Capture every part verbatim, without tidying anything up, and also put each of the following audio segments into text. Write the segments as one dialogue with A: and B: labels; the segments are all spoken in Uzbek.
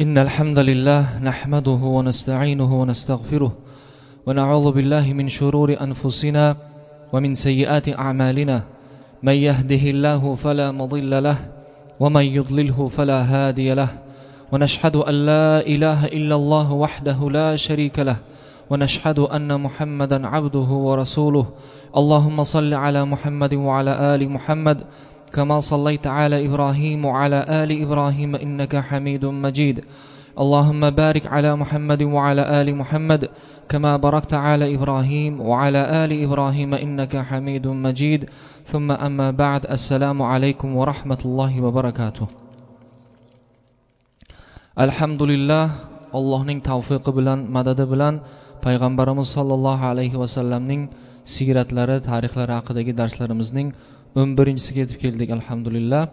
A: إن الحمد لله نحمده ونستعينه ونستغفره ونعوذ بالله من شرور أنفسنا ومن سيئات أعمالنا من يهده الله فلا مضل له ومن يضلله فلا هادي له ونشهد أن لا إله إلا الله وحده لا شريك له ونشهد أن محمدا عبده ورسوله اللهم صل على محمد وعلى آل محمد كما صليت على إبراهيم وعلى آل إبراهيم إنك حميد مجيد اللهم بارك على محمد وعلى آل محمد كما باركت على إبراهيم وعلى آل إبراهيم إنك حميد مجيد ثم أما بعد السلام عليكم ورحمة الله وبركاته. Alhamdulillah, Allohning tavfiqi bilan, madadi bilan payg'ambarimiz sollallohu alayhi vasallamning siratlari, tarixlari haqidagi darslarimizning o'n birinchisiga yetib keldik. Alhamdulillah.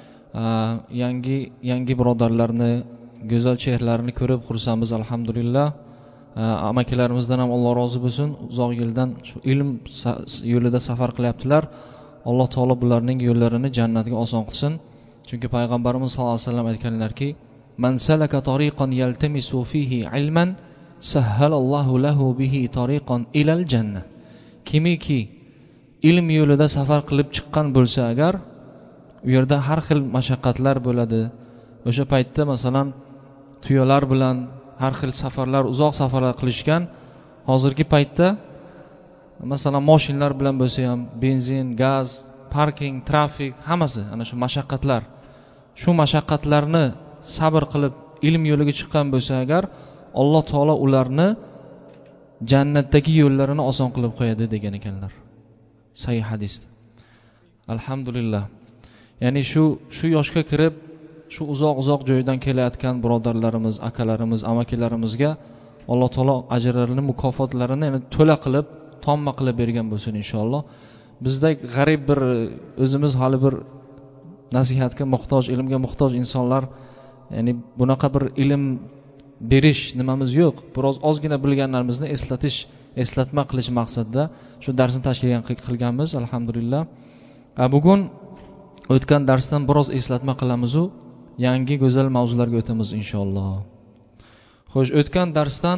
A: Yangi yangi birodarlarni, go'zal chehralarini ko'rib xursandmiz. Alhamdulillah. Amakilarimizdan ham Alloh rozi bo'lsin. Uzoq yildan shu ilm yo'lida safar qilyaptilar. Alloh taolo bularning yo'llarini jannatga oson qilsin. Chunki payg'ambarimiz sollallohu alayhi vasallam aytganlarki, "Man salaka tariqan yaltamisu fihi ilman, sahhalallohu lahu bihi tariqan ilal jannah." Kimiki ilm yo'lida safar qilib chiqqan bo'lsa agar, u yerda har xil mashaqqatlar bo'ladi. O'sha paytda masalan tuyolar bilan har xil safarlar, uzoq safarlar qilishgan. Hozirgi paytda masalan mashinalar bilan bo'lsa ham benzin, gaz, parking, trafik, hammasi ana shu mashaqqatlar. Shu mashaqqatlarni sabr qilib ilm yo'liga chiqqan bo'lsa agar, Alloh taolo ularni jannatdagi yo'llarini oson qilib qo'yadi degan ekanlar. Sahih hadisda. Alhamdulillah. Ya'ni shu shu yoshga kirib, shu uzoq-uzoq joydan kelayotgan birodarlarimiz, akalarimiz, amakilarimizga Alloh taolo ajrlarini, mukofotlarini yana to'la qilib, tomma qilib bergan bo'lsin inshaalloh. Bizdek g'arib bir o'zimiz hali bir nasihatga muhtoj, ilmga muhtoj insonlar, ya'ni bunaqa bir ilm berish nimamiz yo'q. Biroz ozgina bilganlarimizni eslatish, eslatma qilish maqsadida shu darsni tashkil qilganmiz. Alhamdulillah. Bugun o'tgan darsdan biroz eslatma qilamiz u yangi go'zal mavzularga o'tamiz inshaalloh. Xo'sh, o'tgan darsdan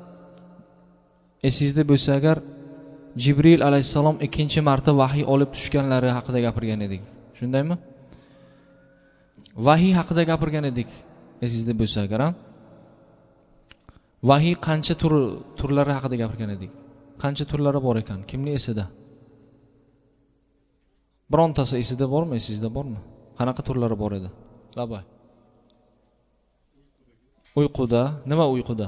A: esingizda bo'lsa agar Jibril alayhisalom ikkinchi marta vahiy olib tushganlari haqida gapirgan edik. Shundaymi? Vahiy haqida gapirgan edik. Esingizda bo'lsa agar, ha? Vahiy qancha tur turlari haqida gapirgan edik. Qancha turlari bor ekan? Kimning esida? Birontasi esida bormi? Esingizda bormi? Qanaqa turlari bor edi? Labay. Uyquda, nima uyquda?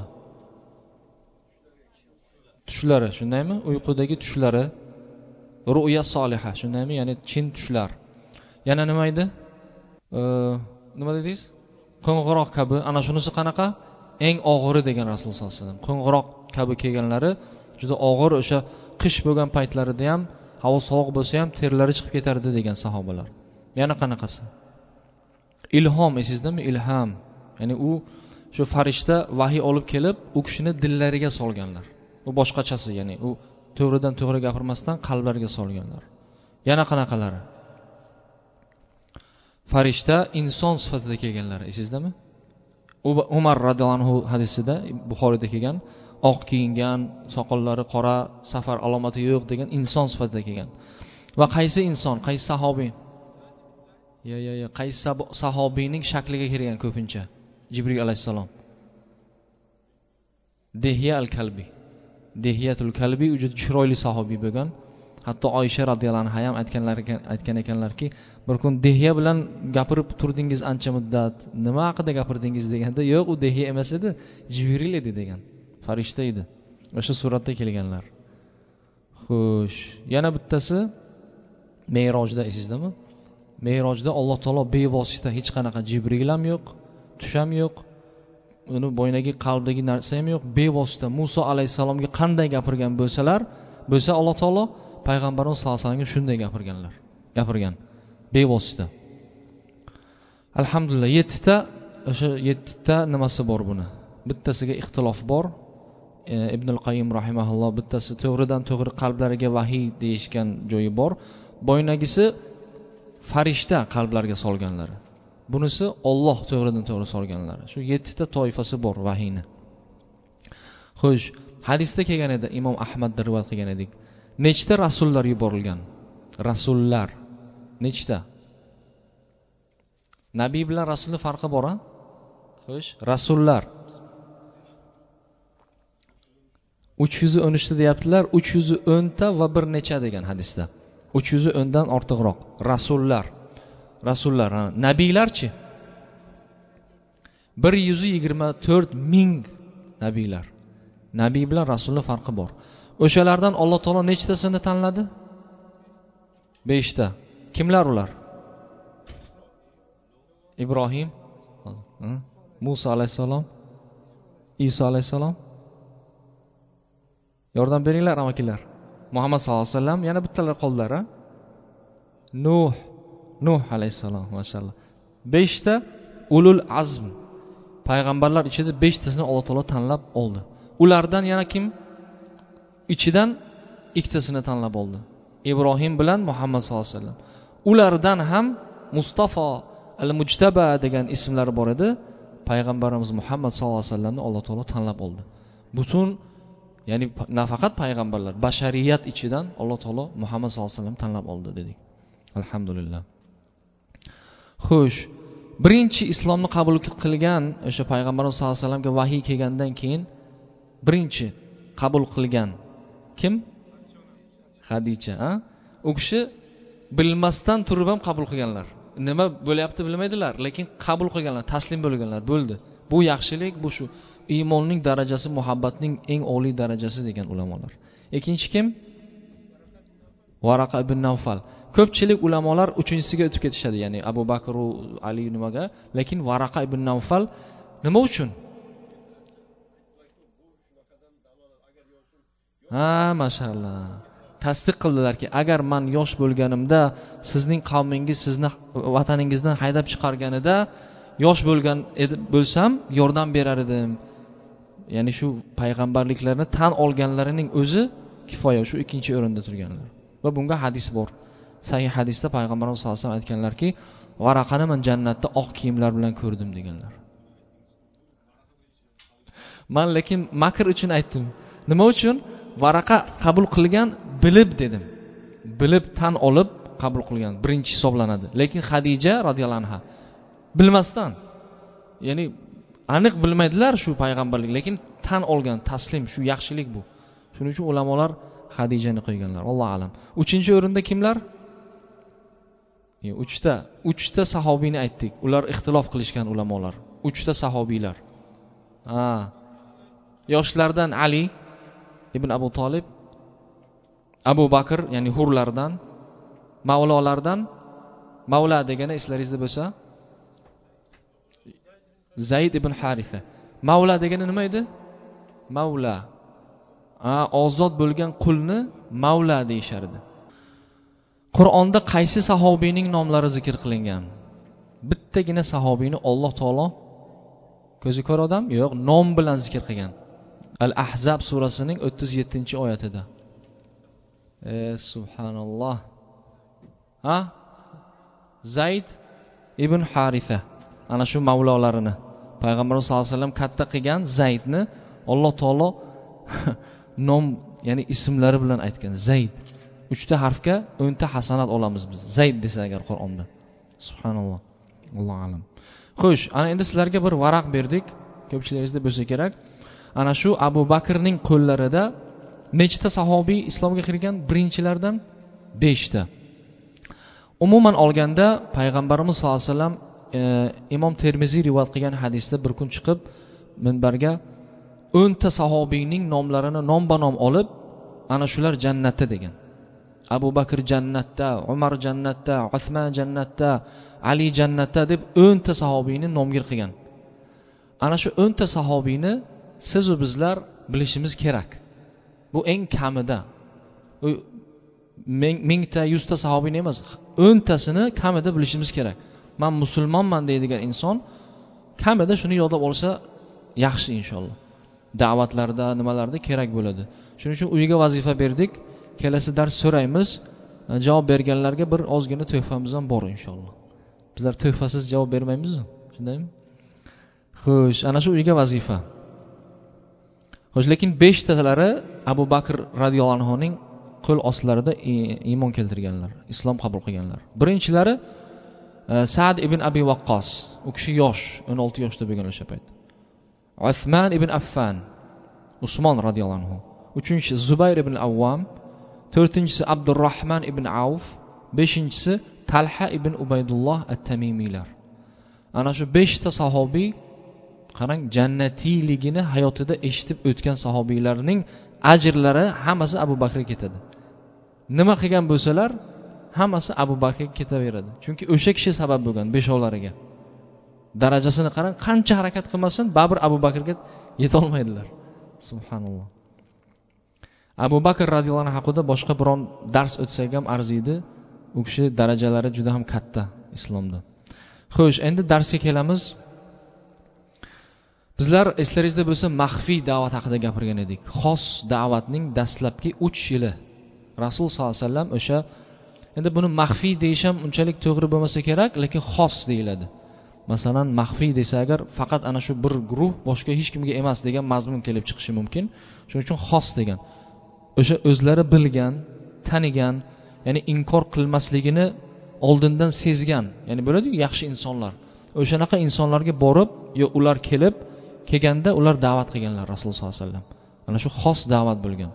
A: Tushlari, shundaymi? Uyqudagi tushlari, ru'ya soliha, shundaymi? Ya'ni chin tushlar. Yana nima edi? E, nima dedingiz? Qo'ng'iroq kabi, ana shunisi qanaqa? Eng og'iri degan Rasululloh sollallohu alayhi vasallam. Qo'ng'iroq kabi kelganlari juda og'ir, o'sha qish bo'lgan paytlarida ham, havo sovuq bo'lsa ham terlari chiqib ketardi degan sahobalar. Yana qanaqasi? Ilhom, esizdami? Ilham. Ya'ni u shu farishta vahiy olib kelib, u kishini dillariga solganlar. U boshqachasi, ya'ni u to'g'ridan to'g'ri gapirmasdan qalblariga solganlar. Yana qanaqalari? Farishta inson sifatida kelganlar, esizdami? Umar radhiyallohu anhu hadisida, Buxoriyda kelgan, oq kiyingan, soqollari qora, safar alomati yo'q degan inson sifatida kelgan. Va qaysi inson, qaysi sahobiy? Ya ya ya, qaysi sahobiyning shakliga kirgan ko'pincha? Jibril alayhisalom. Dihya al-Kalbi. Dihyatul Kalbi juda chiroyli sahobiy bo'lgan. Hatto Oysha radhiyallohu anha ham aytganlar aytgan ekanlarki, bir kun Dihya bilan gapirib turdingiz ancha muddat. Nima haqida gapirdingiz deganda, yo'q, u Dihya emas edi, Jibril edi degan. Farishta edi. O'sha suratda kelganlar. Xo'sh, yana bittasi Me'rojda, esizdami? Me'rojda Alloh taolo bevosita hech qanaqa Jibril ham yo'q, tush ham yo'q, uni bo'ynagi qalbdagi narsa ham yo'q, bevosita Musa alayhisalomga qanday gapirgan bo'lsalar, bo'lsa Alloh taolo payg'ambarimiz sollallohu alayhi vasallamga shunday gapirganlar, gapirgan bevosita. Alhamdulillah, yettita o'sha yettita nimasi bor buni. Bittasiga ixtilof bor. Ibn al-Qayyim rahimahulloh bittasi to'g'ridan to'g'ri qalblariga vahiy deyishgan joyi bor. Bo'ynagisi farishta qalblarga solganlari. bunisi Alloh to'g'ridan to'g'ri solganlari. Shu yettita toifasi bor vahiyni. Xo'sh, hadisda kelgan edi, Imom Ahmadda rivoyat qilgan edik. Nechta rasullar yuborilgan? Rasullar nechta? Nabiy bilan rasulning farqi bor-a? Xo'sh, rasullar uch yuz o'n uch ta deyaptilar, uch yuz o'n ta va bir necha degan hadisda. uch yuz o'n dan ortiqroq. Rasullar. Rasullar, ha. Nabiylarchi? bir yuz yigirma to'rt ming nabiylar. Nabiy bilan rasulning farqi bor. O'shalardan Alloh taolo nechtasini tanladi? besh ta. Kimlar ular? Ibrohim, Musa alayhisalom, Iso alayhisalom. Yordam beringlar, amakilar. Muhammad sallallohu alayhi vasallam, yana bittalar qoldilar, ha? Nuh, Nuh alayhisalom, maşallah. besh ta ulul azm. Payg'ambarlar ichida besh tasini Alloh taolo tanlab oldi. Ulardan yana kim? Ichidan ikkitasini tanlab oldi. Ibrohim bilan Muhammad sallallohu alayhi vasallam. Ulardan ham Mustafa, Al-Mujtaba degan ismlari bor edi. Payg'ambarimiz Muhammad sallallohu alayhi vasallamni Alloh taolo tanlab oldi. Butun, ya'ni nafaqat payg'ambarlar, bashariyat ichidan Alloh taolo Muhammad sallallohu alayhi vasallam tanlab oldi dedik. Alhamdulillah. Xo'sh, birinchi islomni qabul qilgan o'sha payg'ambarimiz sallallohu alayhi vasallamga vahiy kelgandan keyin birinchi qabul qilgan kim? Xadicha, ha? U kishi bilmasdan turib ham qabul qilganlar. Nima bo'layapti bilmaydilar, lekin qabul qilganlar, taslim bo'lganlar, bo'ldi. Bu yaxshilik, bu shu iymonning darajasi, muhabbatning eng oliy darajasi degan ulamolar. Ikkinchi kim? Varaqa ibn Nawfal. Ko'pchilik ulamolar uchinchisiga o'tib ketishadi, ya'ni Abu Bakr va Ali nimaga, lekin Varaqa ibn Nawfal nima uchun? Ha, mashallah. Tasdiq qildilarki, agar men yosh bo'lganimda sizning qavmingiz sizni vataningizdan haydab chiqarganida yosh bo'lgan bo'lsam yordam berar edim. Ya'ni shu payg'ambarliklarni tan olganlarining o'zi kifoya, shu ikkinchi o'rinda turganlar. Va bunga hadis bor. Sahih hadisda payg'ambarimiz sollallohu alayhi vasallam aytganlarki, Varaqani men jannatda oq kiyimlar bilan ko'rdim deganlar. Men lekin makr uchun aytdim. Nima uchun? Varaqa qabul qilgan bilib dedim. Bilib tan olib qabul qilgan birinchi hisoblanadi. Lekin Xadija radhiyallohu anha bilmasdan, ya'ni aniq bilmaydilar shu payg'ambarlik, lekin tan olgan, taslim, shu yaxshilik bu. Shuning uchun ulamolar Xadijani qo'yganlar. Alloh alam. Uchinchi o'rinda kimlar? uchta, uchta sahobiyni aytdik. Ular ixtilof qilishgan ulamolar. uchta sahobiylar. Ha. Yoshlardan Ali ibn Abu Talib, Abu Bakr, ya'ni hurlardan, mavlolardan, mavla degani eslaringizda bo'lsa, Zayd ibn Haritha. Mavla degani nima edi? Mavla. Ha, ozod bo'lgan qulni mavla deyishardi. Qur'onda qaysi sahobiyning nomlari zikr qilingan? Bittagina sahobiyni Alloh taolo ko'zi ko'r odam, yo'q, nom bilan zikr qilgan. Al-Ahzab surasining o'ttiz yettinchi oyatida. E subhanalloh. Ha? Zayd ibn Haritha. Ana shu mavlolarini Payg'ambarimiz sollallohu alayhi vasallam katta qilgan Zaydni Alloh taolo nom, ya'ni ismlari bilan aytgan. Zayd. uchta harfga o'nta hasanat olamiz biz. Zayd desa agar Qur'onda. Subhanalloh. Alloh alam. Xo'sh, ana endi sizlarga bir varaq berdik. Ko'pchiligingizda bo'lsa kerak. Ana shu Abu Bakrning qo'llarida nechta sahobiy islomga kirgan? Birinchilardan besh ta. Umuman olganda payg'ambarimiz sollallohu alayhi vasallam e, Imom Termiziy rivoyat qilgan hadisda bir kun chiqib minbarga o'nta sahobiyning nomlarini nomma-nom olib, ana shular jannatda degan. Abu Bakr jannatda, Umar jannatda, Usmon jannatda, Ali jannatda deb o'nta sahobiyni nomgir qilgan. Ana shu o'nta sahobiyni siz va bizlar bilishimiz kerak. Bu eng kamida. U mingta, yuzta sahobiyni emas, o'ntasini kamida bilishimiz kerak. Men musulmonman deydigan inson kamida shuni yodlab olsa yaxshi inshaalloh. Da'vatlarda, nimalarda kerak bo'ladi. Shuning uchun uyiga vazifa berdik. Kelasi dars so'raymiz. Javob berganlarga bir ozgina tuhfamiz ham bor inshaalloh. Bizlar tuhfasiz javob bermaymiz-ku, shundaymi? Xo'sh, ana shu uyga vazifa. Xo'sh, lekin beshtalari Abu Bakr radhiyallohu anhuning qo'l ostlarida iymon keltirganlar, islom qabul qilganlar. Birinchilari Sa'd ibn Abi Waqqos, u kishi yosh, o'n olti yoshda bo'lgan o'sha payt. Uthman ibn Affan, Usmon radhiyallohu anhu. Uchinchisi Zubayr ibn Awwam, to'rtinchisi Abdurrahman ibn Auf, beshinchisi Talha ibn Ubaydulloh at-Tamimiylar. Ana shu beshta sahobiy qarang, jannatiyligini hayotida eshitib o'tgan sahobiylarning ajrlari hammasi Abu Bakrga ketadi. Nima qilgan bo'lsalar, hammasi Abu Bakrga ketaveradi. Chunki o'sha kishi sabab bo'lgan beshovlariga. Darajasini qarang, qancha harakat qilmasin, baribir Abu Bakrga yeta olmaydilar. Subhanalloh. Abu Bakr radhiyallohu anhu haqida boshqa biron dars o'tsak ham arziydi. U kishi darajalari juda ham katta islomda. Xo'sh, endi darsga kelamiz. Bizlar eslaringizda bo'lsa maxfiy da'vat haqida gapirgan edik. Xos da'vatning dastlabki uch yili Rasul sollallohu alayhi vasallam o'sha, endi buni maxfiy deyish ham unchalik to'g'ri bo'lmasa kerak, lekin xos deyiladi. Masalan, maxfiy desa agar faqat ana shu bir guruh boshqa hech kimga emas degan mazmun kelib chiqishi mumkin. Shuning uchun xos degan. O'sha o'zlari bilgan, tanigan, ya'ni inkor qilmasligini oldindan sezgan, ya'ni bo'ladi-ku yaxshi insonlar. O'shanaqa insonlarga borib, yo ular kelib kelganda ular da'vat qilganlar Rasululloh sollallohu alayhi vasallam. Mana shu xos da'vat bo'lgan.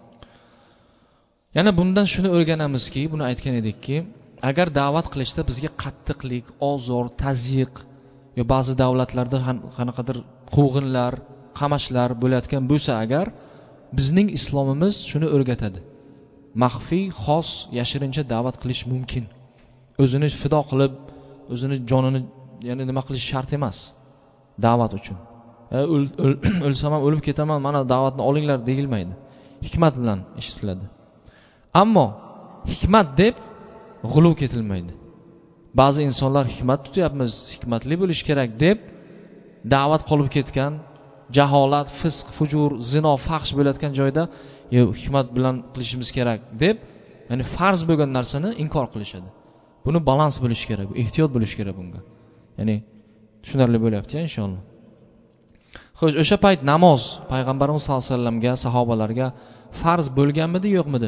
A: Yana bundan shuni o'rganamizki, buni aytgan edikki, agar da'vat qilishda bizga qattiqlik, ozor, tazyiq yo ba'zi davlatlarda qanaqadir quvg'inlar, qamashlar bo'layotgan bo'lsa agar, bizning islomimiz shuni o'rgatadi. Maxfiy, xos, yashirincha da'vat qilish mumkin. O'zini fido qilib, o'zini jonini, ya'ni nima qilish shart emas da'vat uchun. O'lsam ham o'lib ketaman, mana da'vatni olinglar deyilmaydi. Hikmat bilan eshitiladi. Ammo hikmat deb g'uluv ketilmaydi. Ba'zi insonlar hikmat tutyapmiz, hikmatli bo'lish kerak deb da'vat qolib ketgan, jaholat, fisq, fujur, zino, fahsh bo'layotgan joyda "Yo, hikmat bilan qilishimiz kerak" deb, ya'ni farz bo'lgan narsani inkor qilishadi. Buni balans bo'lish kerak, ehtiyot bo'lish kerak bunga. Ya'ni tushunarli bo'lyapti-ya inshaalloh. Xo'sh, o'sha payt namoz payg'ambarimiz sollallohu alayhi vasallamga, sahobalarga farz bo'lganmidi, yo'qmidi?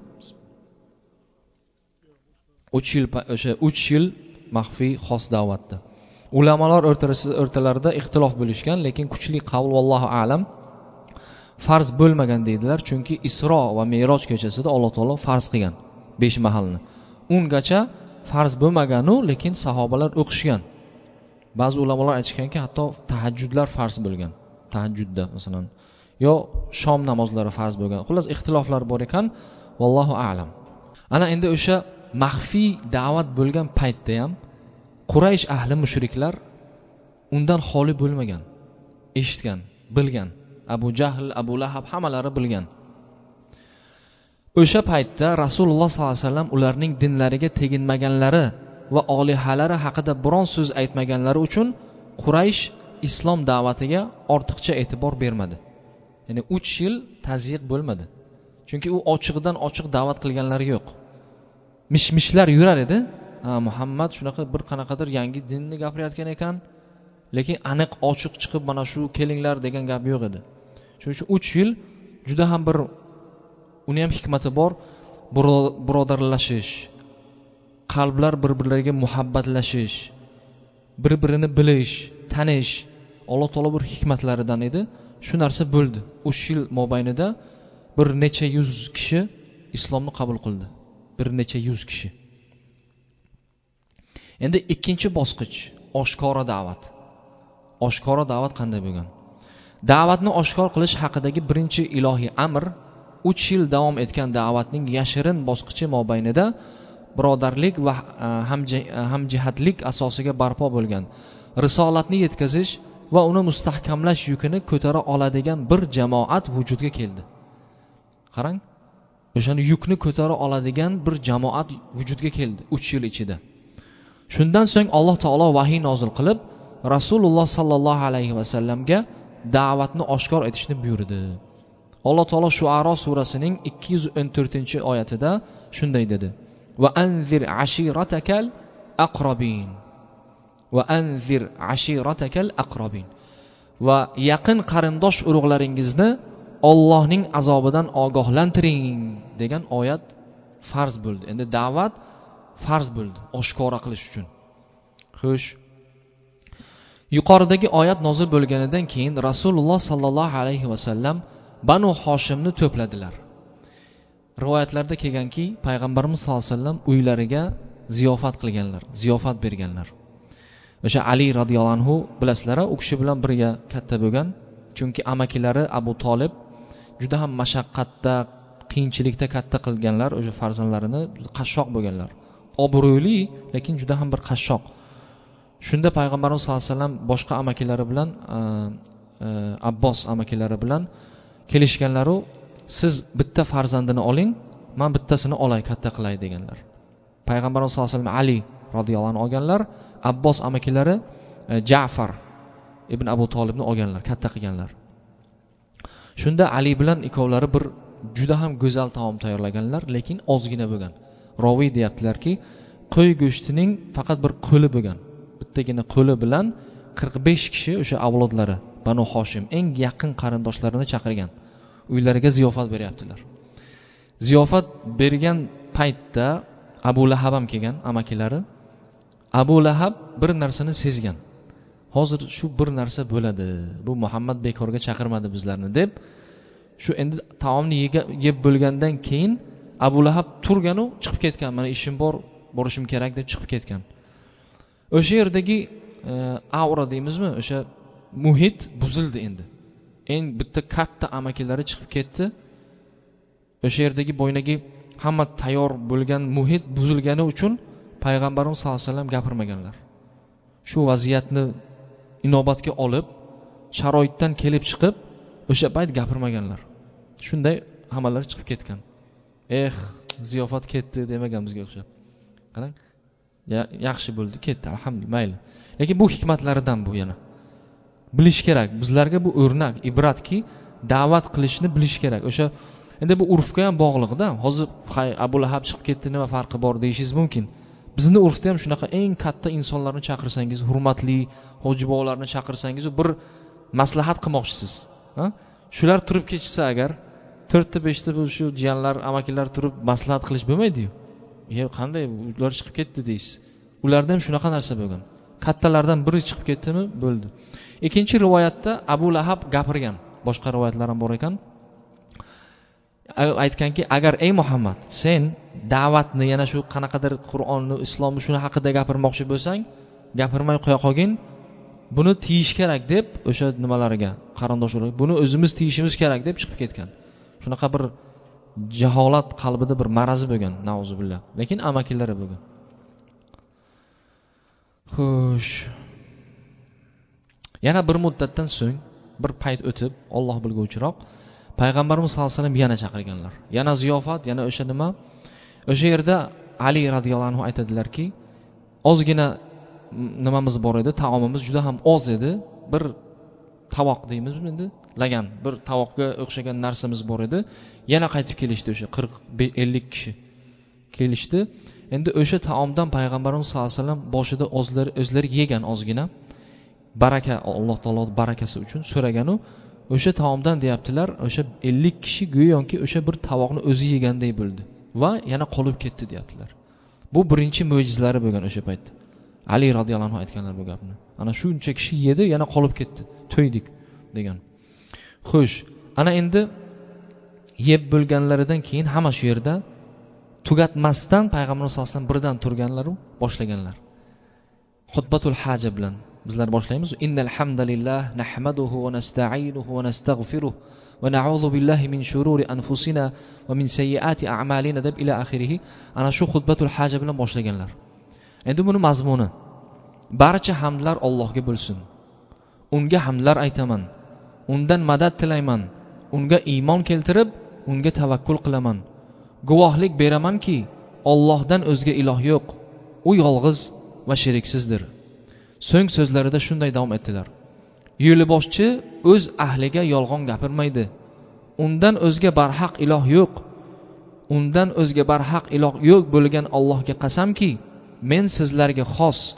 A: uch yil, o'sha uch yil maxfiy xos da'vatda. Ulamolar o'rtalarida ixtilof bo'lishgan, lekin kuchli qavl vallohu a'lam farz bo'lmagan deydilar, chunki Isro va Me'roj kechasida Alloh taolo farz qilgan besh mahalni. Ungacha farz bo'lmagan-u, lekin sahobalar o'qishgan. Ba'zi ulamolar aytishganki, hatto tahajjudlar farz bo'lgan. Tahajjudda masalan, yo shom namozlari farz bo'lgan. Xullas ixtiloflar bor ekan, vallohu a'lam. Ana endi o'sha maxfiy da'vat bo'lgan paytda ham Quraysh ahli mushriklar undan xoli bo'lmagan. Eshitgan, bilgan. Abu Jahl, Abu Lahab hammalari bilgan. O'sha paytda Rasululloh sollallohu alayhi vasallam ularning dinlariga teginmaganlari va olihalari haqida biron so'z aytmaganlari uchun Quraysh islom da'vatiga ortiqcha e'tibor bermadi. Ya'ni uch yil tazyiq bo'lmadi. Chunki u ochiqdan ochiq da'vat qilganlari yo'q. Mishmishlar yurar edi. Ha, Muhammad shunaqa bir qanaqadir yangi dinni gapirayotgan ekan, lekin aniq ochiq chiqib mana shu kelinglar degan gap yo'q edi. Shuning uchun uch yil juda ham bir uni ham hikmati bor, birodarlashish, qalblar bir-birlariga muhabbatlashish, bir-birini bilish, tanish, Alloh taolo bir hikmatlaridan edi. Shu narsa bo'ldi. uch yil mobaynida bir necha yuz kishi islomni qabul qildi. Bir necha yuz kishi. Endi ikkinchi bosqich, oshkora da'vat. Oshkora da'vat qanday bo'lgan? Da'vatni oshkor qilish haqidagi birinchi ilohiy amr uch yil davom etgan da'vatning yashirin bosqichi mobaynida birodarlik va hamjihatlik asosiga barpo bo'lgan risolatni yetkazish va uni mustahkamlash yukini ko'tara oladigan bir jamoat vujudga keldi. Qarang, o'shani yukni ko'tara oladigan bir jamoat vujudga keldi uch yil ichida. Shundan so'ng Alloh taolo vahiy nozil qilib, Rasululloh sallallohu alayhi va sallamga da'vatni oshkor etishni buyurdi. Alloh taolo Shu'ara surasining ikki yuz o'n to'rtinchi oyatida shunday dedi: "Va anzir ashiratakal aqrabin." va anzir ashiratakal aqrabin. Va yaqin qarindosh urug'laringizni Allohning azobidan ogohlantiring degan oyat farz bo'ldi. Endi da'vat farz bo'ldi, oshkora qilish uchun. Xo'sh. Yuqoridagi oyat nozil bo'lganidan keyin Rasululloh sallallohu alayhi va sallam Banu Hoshimni to'pladilar. Rivoyatlarda kelganki, payg'ambarimiz sollallohu alayhi vasallam uylariga ziyofat qilganlar, ziyofat berganlar. O'sha Ali radhiyallohu anhu bilasizlar, u kishi bilan birga katta bo'lgan. Chunki amakilari Abu Talib juda ham mashaqqatda, qiyinchilikda katta qilganlar, o'sha farzandlarini qashshoq bo'lganlar. Obro'li, lekin juda ham bir qashshoq. Shunda payg'ambarimiz sollallohu alayhi vasallam boshqa amakilari bilan a, a, Abbos amakilari bilan kelishganlar-u, siz bitta farzandini oling, men bittasini olay, katta qilay deganlar. Payg'ambarimiz sollallohu alayhi vasallam Ali radhiyallohu anhu olganlar, Abbos amakilari Ja'far ibn Abu Talibni olganlar, katta qilganlar. Shunda Ali bilan ikkovlari bir juda ham go'zal taom tayyorlaganlar, lekin ozgina bo'lgan. Roviy deyaptilarki, qo'y go'shtining faqat bir qo'li bo'lgan. Bittagina qo'li bilan qirq besh kishi o'sha avlodlari Banu Hoshim eng yaqin qarindoshlarini chaqirgan. Uylariga ziyofat beryaptilar. Ziyofat bergan paytda Abu Lahab ham kelgan, amakilari. Abu Lahab bir narsani sezgan. Hozir shu bir narsa bo'ladi. Bu Muhammad bekorga chaqirmadi bizlarni deb, shu endi taomni yeb bo'lgandan keyin Abu Lahab turganu chiqib ketgan. Mana ishim bor, borishim kerak deb chiqib ketgan. O'sha yerdagi e, aura deymizmi, o'sha muhit buzildi endi. Eng bitta katta amakilari chiqib ketdi. O'sha yerdagi bo'ynagi hamma tayyor bo'lgan muhit buzilgani uchun payg'ambarimiz sollallohu alayhi vasallam gapirmaganlar. Shu vaziyatni inobatga olib, sharoitdan kelib chiqib, o'sha payt gapirmaganlar. Shunday hammalari chiqib ketgan. Eh, ziyofat ketdi demagan bizga o'xshab. Qarang, ya, yaxshi bo'ldi, ketdi, alhamdulillah, mayli. Lekin bu hikmatlaridan bu yana. Bilish kerak. Bizlarga bu o'rnak, ibratki, da'vat qilishni bilish kerak. O'sha endi bu urfga ham bog'liqda. Hozir Abu Lahab chiqib ketdi, nima farqi bor deyishingiz mumkin. Bizni urfda ham shunaqa eng katta insonlarni chaqirsangiz, hurmatli hojibolarni chaqirsangiz, bir maslahat qilmoqchisiz. Ha? Shular turib ketsa agar to'rtta beshta bu shu jiyanlar, amakilar turib maslahat qilish bo'lmaydi-yu. "Ey, qanday ular chiqib ketdi" deysiz. Ularda ham shunaqa narsa bo'lgan. Kattalardan biri chiqib ketdimi, bo'ldi. Ikkinchi rivoyatda Abu Lahab gapirgan. Boshqa rivoyatlar ham bor ekan. Aytganki, agar ey Muhammad, sen da'vatni yana shu qanaqadir Qur'onni, islomni shuni haqida gapirmoqchi bo'lsang, gapirmay qo'ya qolgin. Buni tiyish kerak deb o'sha nimalariga, qarindoshlarga, buni o'zimiz tiyishimiz kerak deb chiqib ketgan. Shunaqa bir jaholat qalbida bir marazi bo'lgan, nauzubillah. Lekin amakilari bo'lgan. Xo'sh. Yana bir muddatdan so'ng, bir payt o'tib, Alloh bilguvchiroq, payg'ambarimiz sollallohu alayhi vasallam yana chaqirganlar. Yana ziyofat, yana o'sha nima? O'sha yerda Ali radhiyallohu anhu aytadilarki, ozgina nimamiz bor edi, taomimiz juda ham oz edi. Bir tovoq deymizmi endi? Lagan, bir tovoqqa o'xshagan narsamiz bor edi. Yana qaytib kelishdi o'sha qirq ellik kishi. Kelishdi. Endi o'sha taomdan payg'ambarimiz sollallohu alayhi vasallam boshida o'zlari o'zlari yegan ozgina. Baraka, Alloh taolo barakasi uchun so'raganu, o'sha taomdan deyaptilar, o'sha ellik kishi go'yoki o'sha bir tovoqni o'zi yeganday bo'ldi va yana qolib ketdi deyaptilar. Bu birinchi mo'jizalari bo'lgan o'sha paytda. Ali radhiyallohu anhu aytganlar bu gapni. Ana shuncha kishi yedi, yana qolib ketdi. To'ydik degan. Xo'sh, ana endi yeb bo'lganlaridan keyin hamma shu yerda tugatmasdan payg'ambar sollallohu alayhi vasallam birdan turganlar u boshlaganlar. Xutbatul haja bilan bizlar boshlaymiz. Innal hamdalillah nahmaduhu va nasta'inuhu va nastaghfiruh va na'udzu billahi min shururi anfusina va min sayyiati a'malina deb ila oxirih. Ana shu xutbatul haja bilan boshlaganlar. Endi buni mazmuni barcha hamdlar Allohga bo'lsin. Unga hamdlar aytaman. Undan madad tilayman. Unga iymon keltirib, unga tavakkul qilaman. Guvohlik beramanki, Allohdan o'zga iloh yo'q. U yolg'iz va sheriksizdir. So'ng so'zlarida shunday davom etdilar. Yo'lboshchi o'z ahliga yolg'on gapirmaydi. Undan o'zga barhaq iloh yo'q. Undan o'zga barhaq iloh yo'q bo'lgan Allohga qasamki, men sizlarga xos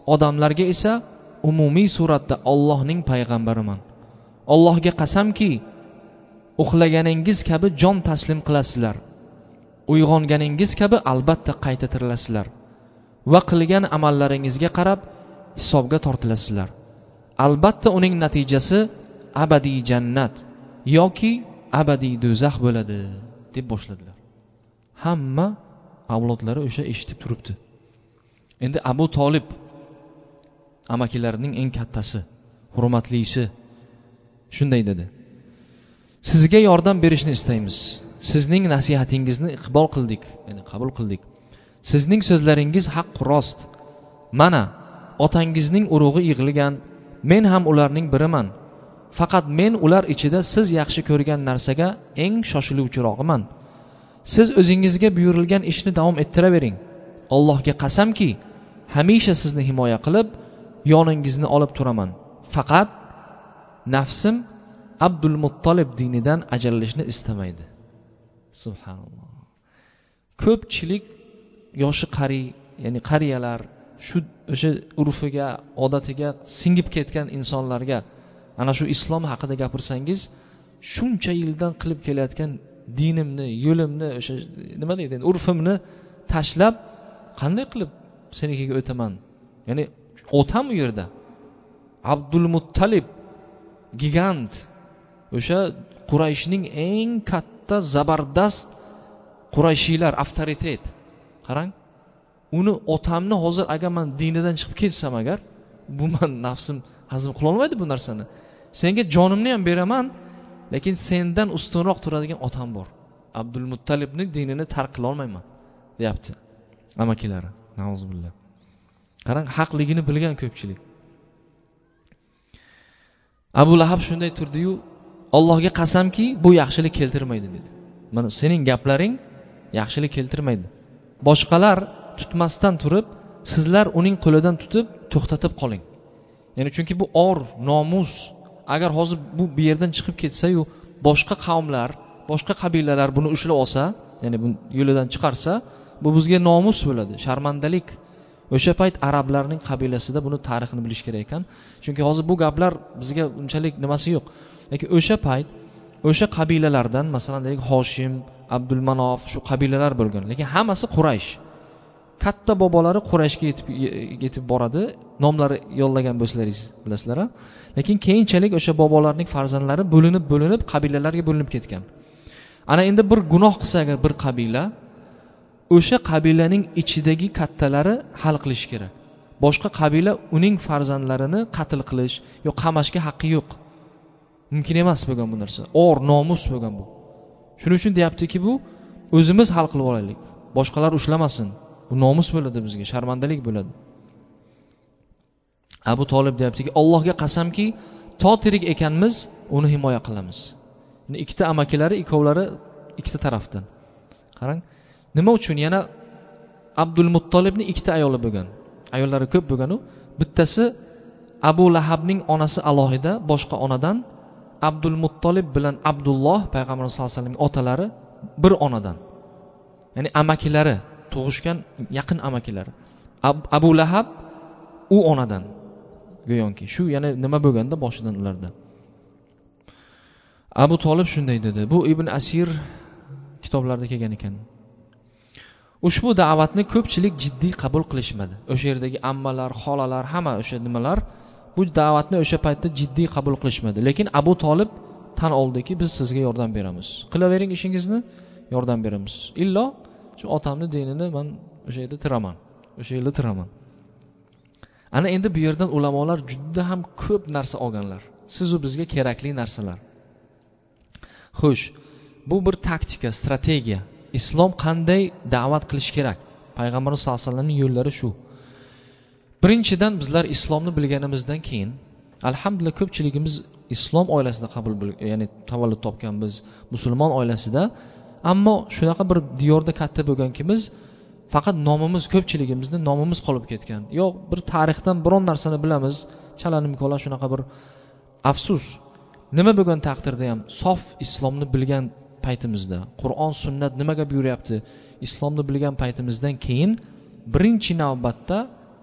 A: odamlarga esa umumiy suratda Allohning payg'ambariman. Allohga qasamki, uxlaganingiz kabi jon taslim qilasizlar. Uyg'onganingiz kabi albatta qayta tirilasizlar va qilgan amallaringizga qarab hisobga tortilasizlar. Albatta uning natijasi abadiy jannat yoki abadiy do'zax bo'ladi deb boshladilar. Hamma avlodlari o'sha eshitib turibdi. Endi Abu Tolib amakilarining eng kattasi, hurmatlisi shunday dedi: sizga yordam berishni istaymiz. Sizning nasihatingizni iqbol qildik, ya'ni qabul qildik. Sizning so'zlaringiz haq rost. Mana otangizning urug'i yig'ilgan, men ham ularning biriman. Faqat men ular ichida siz yaxshi ko'rgan narsaga eng shoshiluvchirog'iman. Siz o'zingizga buyurilgan ishni davom ettiravering. Allohga qasamki, hamisha sizni himoya qilib, yoningizni olib turaman. Faqat nafsim Abdul Muttolib dinidan ajralishni istamaydi. Subhanalloh. Ko'pchilik yoshi qari, ya'ni qariyalar shu o'sha urfiga, odatiga singib ketgan insonlarga ana shu islom haqida gapirsangiz, shuncha yildan qilib kelayotgan dinimni, yo'limni, o'sha nima deydi, urfimni tashlab qanday qilib senikiga o'taman? Ya'ni o'tam u yerda. Abdul Muttalib gigant, o'sha Qurayshning eng katta zabardast Qurayshiylar, avtoritet. Qarang, uni otamni hozir agar men dinidan chiqib ketsam agar, bu men nafsim hazm qila olmaydi bu narsani. Senga jonimni ham beraman, lekin sendan ustunroq turadigan otam bor. Abdul Muttalibning dinini tark qila olmayman, deyapti amakilari. Nauzubillah. Qarang, haqligini bilgan ko'pchilik. Abu Lahab shunday turdi-yu, Allohga qasamki, bu yaxshilik keltirmaydi dedi. Mana sening gaplaring yaxshilik keltirmaydi. Boshqalar tutmasdan turib, sizlar uning qo'lidan tutib to'xtatib qoling. Ya'ni chunki bu or, nomus, agar hozir bu bu yerdan chiqib ketsa-yu, boshqa qavmlar, boshqa qabilalar buni ushlab olsa, ya'ni bu yo'lidan chiqarsa, bu bizga nomus bo'ladi, sharmandalik. O'sha payt arablarning qabilasida buni tarixini bilish kerak ekan. Chunki hozir bu gaplar bizga unchalik nimasi yo'q. Lekin o'sha payt o'sha qabilalardan, masalan, deylik Hoshim, Abdul Manof, shu qabilalar bo'lgan, lekin hammasi Quraysh. Katta bobolari Qurayshga yetib yetib boradi, nomlari yo'llagan bo'lsalaringiz bilasizlar-a? Lekin keyinchalik o'sha bobolarning farzandlari bo'linib-bo'linib qabilalarga bo'linib ketgan. Ana endi bir gunoh qilsa agar bir qabila, o'sha qabilaning ichidagi kattalari hal qilish kerak. Boshqa qabila uning farzandlarini qatl qilish yoki qamashga haqqi yo'q. Mumkin emas bo'lgan bu narsa. Or, nomus bo'lgan bu. Shuning uchun deyaptiki, bu o'zimiz hal qilib olaylik. Boshqalar ushlamasin. Bu nomus bo'ladi bizga, sharmandalik bo'ladi. Abu Tolib deyaptiki, Allohga qasamki, to tirik ekanmiz, uni himoya qilamiz. Yani ikkita amakilari, ikkovlari ikkita tarafdan. Qarang, nima uchun yana Abdul Muttolibning ikkita ayoli bo'lgan. Ayollari ko'p bo'lgan-u. Bittasi Abu Lahabning onasi alohida, boshqa onadan. Abdul Muttolib bilan Abdulloh payg'ambar sollallohu alayhi vasallamning otalari bir onadan. Ya'ni amakilari, tug'ishgan yaqin amakilari. Ab- Abu Lahab u onadan. Go'yoki shu yana nima bo'lganda boshidan ularda. Abu Tolib shunday dedi. Bu Ibn Asir kitoblarida kelgan ekan. Ushbu da'vatni ko'pchilik jiddiy qabul qilishmadi. O'sha yerdagi ammalar, xolalar, hamma o'sha nimalar bu da'vatni o'sha paytda jiddiy qabul qilishmadi. Lekin Abu Tolib tan oldiki, biz sizga yordam beramiz. Qilavering ishingizni, yordam beramiz. Illo shu otamni dinini men o'sha yerda tiraman. O'sha yerda tiraman. Ana endi bu yerdan ulamolar juda ham ko'p narsa olganlar. Siz u bizga kerakli narsalar. Xo'sh, bu bir taktika, strategiya. Islom qanday da'vat qilish kerak? Payg'ambarimiz sollallohu alayhi vasallamning yo'llari shu. Birinchidan bizlar islomni bilganimizdan keyin, alhamdulillah ko'pchiligimiz islom oilasida qabul bo'lgan, ya'ni tavallud topganmiz, musulmon oilasida. Ammo shunaqa bir diyorda katta bo'lganki, biz faqat nomimiz, ko'pchiligimizning nomimiz qolib ketgan. Yo'q, bir tarixdan biron narsani bilamiz, chalanimkola shunaqa bir afsus. Nima bo'lgan taqdirda ham sof islomni bilgan paytimizda, Qur'on, sunnat nimaga buyuryapti, islomni bilgan paytimizdan keyin birinchi navbatda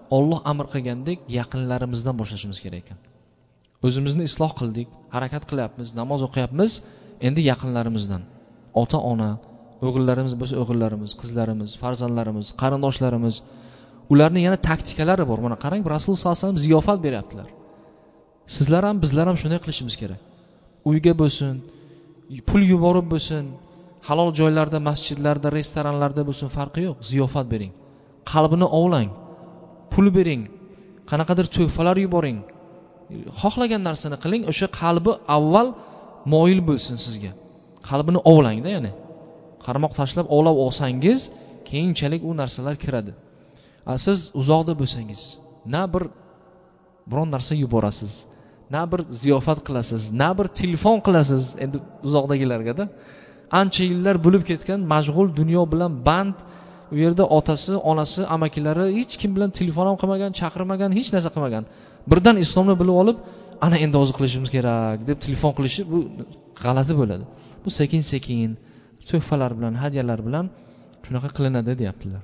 A: Alloh amr qilgandek yaqinlarimizdan boshlashimiz kerak ekan. O'zimizni isloh qildik, harakat qilyapmiz, namoz o'qiyapmiz, endi yaqinlarimizdan. Ota-ona, o'g'illarimiz bo'lsa o'g'illarimiz, qizlarimiz, farzandlarimiz, qarindoshlarimiz, ularning yana taktikalari bor. Mana qarang, Rasululloh sollallohu alayhi vasallam ziyofat beryaptilar. Sizlar ham, bizlar ham shunday qilishimiz kerak. Uyga bo'lsin, pul yuborib bo'lsin, halol joylarda, masjidlarda, restoranlarda bo'lsin, farqi yo'q. Ziyofat bering. Qalbini ovlang. Pul bering. Qanaqadir tuhfalar yuboring. Xohlagan narsani qiling, o'sha qalbi avval moyil bo'lsin sizga. Qalbini ovlang-da, ya'ni. Qarmoq tashlab ovlab olsangiz, keyinchalik u narsalar kiradi. Siz uzoqda bo'lsangiz, na bir biron narsa yuborasiz, na bir ziyofat qilasiz, na bir telefon qilasiz, endi uzoqdagilarga-da. Ancha yillar bo'lib ketgan, mashg'ul dunyo bilan band, u yerda otasi, onasi, amakilari hech kim bilan telefon ham qilmagan, chaqirmagan, hech narsa qilmagan. Birdan islomni bilib olib, ana endi hozir qilishimiz kerak deb telefon qilishi bu g'alati bo'ladi. Bu sekin-sekin tuhfalar bilan, hadyalar bilan shunaqa qilinadi deyaptilar.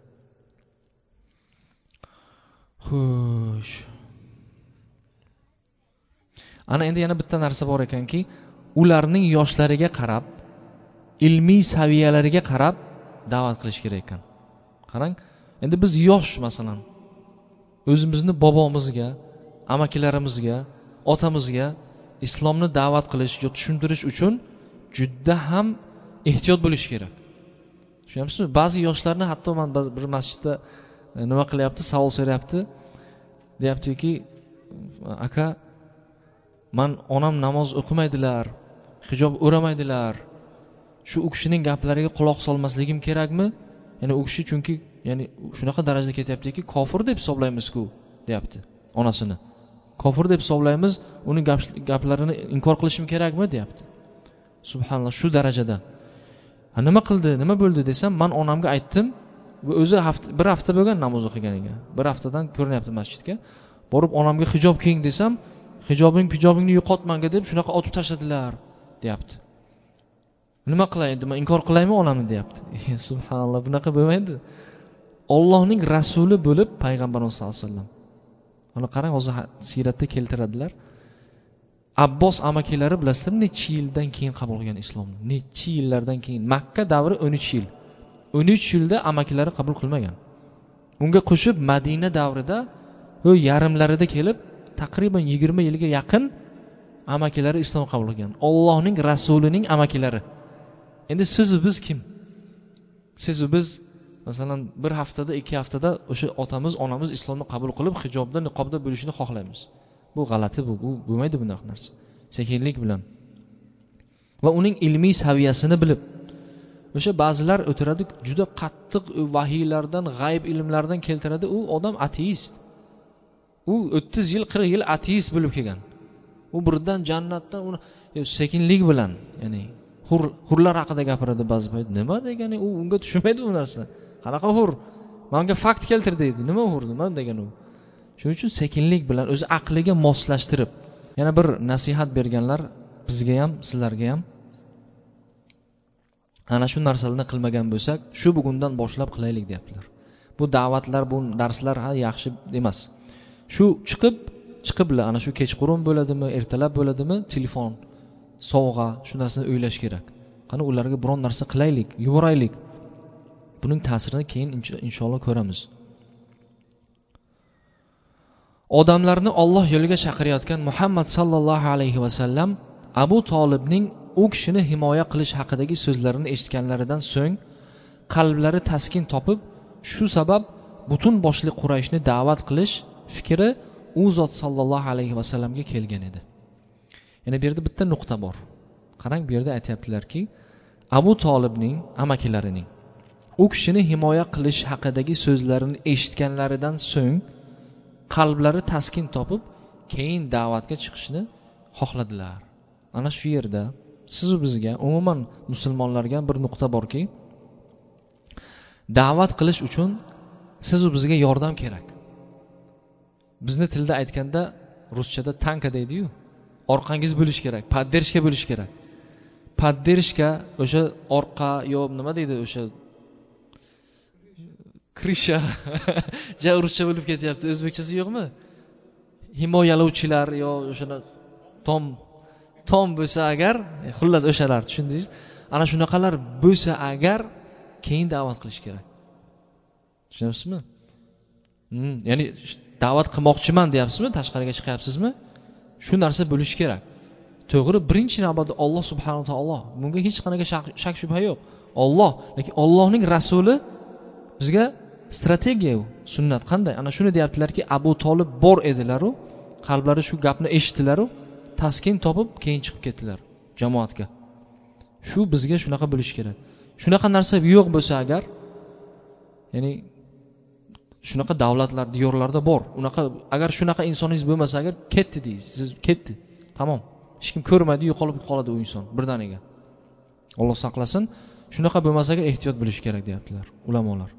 A: Xo'sh. Ana endi yana bitta narsa bor ekanki, ularning yoshlariga qarab, ilmiy saviyalariga qarab da'vat qilish kerak ekan. Qarang, endi biz yosh masalan o'zimizni bobomizga, amakilarimizga, otamizga islomni da'vat qilish yo tushuntirish uchun juda ham ehtiyot bo'lish kerak. Tushunyapsizmi? Ba'zi yoshlarni hatto men bir masjidda nima qilyapti, savol so'rayapti. Deyaptiki, aka, men onam namoz o'qimaydilar, hijob o'ramaydilar. Shu u kishining gaplariga quloq solmasligim kerakmi? Ya'ni u kishi chunki, ya'ni shunaqa darajada ketyaptiki, kofir deb hisoblaymiz-ku, deyapti onasini. Kofir deb hisoblaymiz, uning gaplarini inkor qilishim kerakmi, deyapti. Subhanalloh, shu darajada. Ha, nima qildi, nima bo'ldi desam, men onamga aytdim. Bu o'zi hafta bir hafta bo'lgan namoz o'qiganiga. Bir haftadan ko'rinyapti masjidga. Borib onamga hijob kiying desam, hijobing, pijobingni yo'qotmanga deb shunaqa otib tashladilar, deyapti. Nima qilay endi, men inkor qilaymi onamni, deyapti. Subhanalloh, bunaqa bo'lmaydi. Allohning rasuli bo'lib payg'ambarimiz sollallohu alayhi vasallam. Mana qarang, hozir siyratda keltiradilar. Abbos amakilari bilasizlar, necha yildan keyin qabul qilgan islomni. Necha yillardan keyin. Makka davri o'n uch yil. o'n uch yilda amakilari qabul qilmagan. Unga qo'shib Madina davrida o yarimlarida kelib, taqriban yigirma yilga yaqin amakilari islom qabul qilgan. Allohning rasulining amakilari. Endi siz biz kim? Siz biz masalan bir haftada, ikki haftada o'sha otamiz, onamiz islomni qabul qilib, hijobda, niqobda bo'lishini xohlaymiz. Bu g'alati, bu bu bo'lmaydi bunday narsa. Sekinlik bilan va uning ilmiy saviyasini bilib. O'sha ba'zilar o'tiradi, juda qattiq vahiylardan, g'ayb ilmlardan keltiradi, u odam ateist. U o'ttiz yil, qirq yil ateist bo'lib kelgan. U birdan jannatdan uni sekinlik bilan, ya'ni hur hurlar haqida gapiradi ba'zi payt. Nima degani, u unga tushunmaydi bu narsa. Qanaqa hur? Menga fakt keltir deydi. Nima hur? Nima degan u? Shuning uchun sekinlik bilan o'zi aqliga moslashtirib, yana bir nasihat berganlar bizga ham, sizlarga ham. Ana shu narsalarni qilmagan bo'lsak, shu bugundan boshlab qilaylik deyaptilar. Bu da'vatlar, bu darslar ha yaxshi emas. Shu chiqib, chiqiblar ana shu kechqurun bo'ladimi, ertalab bo'ladimi, telefon, sovg'a, shu narsani o'ylash kerak. Qani ularga biron narsa qilaylik, yuboraylik. Buning ta'sirini keyin inshaalloh ko'ramiz. Odamlarni Alloh yo'liga chaqirayotgan Muhammad sallallohu alayhi va sallam Abu Tolibning u kishini himoya qilish haqidagi so'zlarini eshitganlaridan so'ng qalblari taskin topib, shu sabab butun boshli Qurayshni da'vat qilish fikri u zot sallallohu alayhi va sallamga kelgan edi. Yana bu yerda bitta nuqta bor. Qarang, bu yerda aytayaptilarki, Abu Tolibning amakilarining u kishini himoya qilish haqidagi so'zlarini eshitganlaridan so'ng qalblari taskin topib, keyin da'vatga chiqishni xohladilar. Ana shu yerda siz bizga, umuman musulmonlarga bir nuqta borki, da'vat qilish uchun siz bizga yordam kerak. Bizni tilda aytganda, ruschada tanka deydi-yu, orqangiz bo'lish kerak, podderishka bo'lish kerak. Podderishka o'sha orqa yo nima deydi, o'sha krisha ja ruscha bo'lib ketyapti. O'zbekchasi yo'qmi? Himoyalovchilar yo o'shana tom tom bo'lsa agar, xullas o'shalar, tushundingiz? Ana shunaqalar bo'lsa agar keyin da'vat qilish kerak. Tushunyapsizmi? Hmm, ya'ni da'vat qilmoqchiman deyapsizmi? Tashqariga chiqyapsizmi? Shu narsa bo'lishi kerak. To'g'ri, birinchi navbatda Alloh subhanahu va taolo, bunga hech qanaqa shak shubha yo'q. Alloh, lekin Allohning rasuli bizga strategiya u, sunnat qanday? Ana shuni deyaptilarki, Abu Tolib bor edilar-u, qalblari shu gapni eshitdilar-u, taskin topib keyin chiqib ketdilar jamoatga. Shu bizga shunaqa bo'lish kerak. Shunaqa narsa yo'q bo'lsa agar, ya'ni shunaqa davlatlar, diyorlarda bor. Unaqa agar shunaqa insoningiz bo'lmasa agar ketdi deysiz, siz ketdi. Tamom. Hech kim ko'rmaydi, yo'qolib qoladi u inson birdaniga. Alloh saqlasin. Shunaqa bo'lmasa agar ehtiyot bo'lish kerak deyaptilar ulamolar.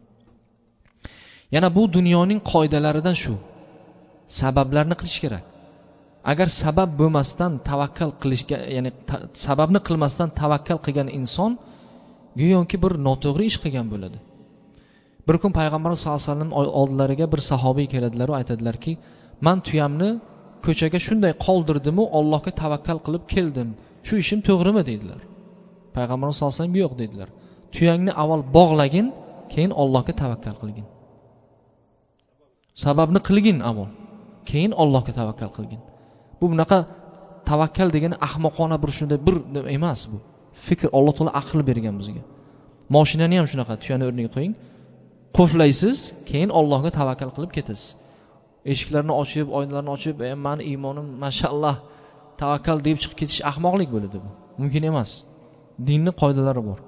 A: Yana bu dunyoning qoidalaridan shu. Sabablarni qilish kerak. Agar sabab bo'lmasdan tavakkal qilishga, ya'ni ta- sababni qilmasdan tavakkal qilgan inson go'yoki bir noto'g'ri ish qilgan bo'ladi. Bir kun payg'ambarimiz sollallohu alayhi vasallam oldilariga bir sahobiy keladilar va aytadilarki, "Men tuyamni ko'chaga shunday qoldirdim-u, Allohga tavakkal qilib keldim. Shu ishim to'g'rimi?" dedilar. Payg'ambarimiz sollallohu alayhi vasallam yo'q dedilar. Tuyangni avval bog'lagin, keyin Allohga tavakkal qilgin. Sababni qilgin avval, keyin Allohga tavakkal qilgin. Bu bunaqa tavakkal degani ahmoqona bir shunday bir emas bu. Fikr, Alloh taolo aql bergan bizga. Mashinani ham shunaqa, tuyani o'rniga qo'ying. Qulflaysiz, keyin Allohga tavakkal qilib ketasiz. Eshiklarni ochib, oynalarni ochib, "Ey, meni iymonim mashallah, tavakkal" deb chiqib ketish ahmoqlik bo'ladi bu. Mumkin emas. Dinning qoidalari bor.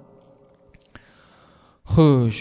A: Xo'sh.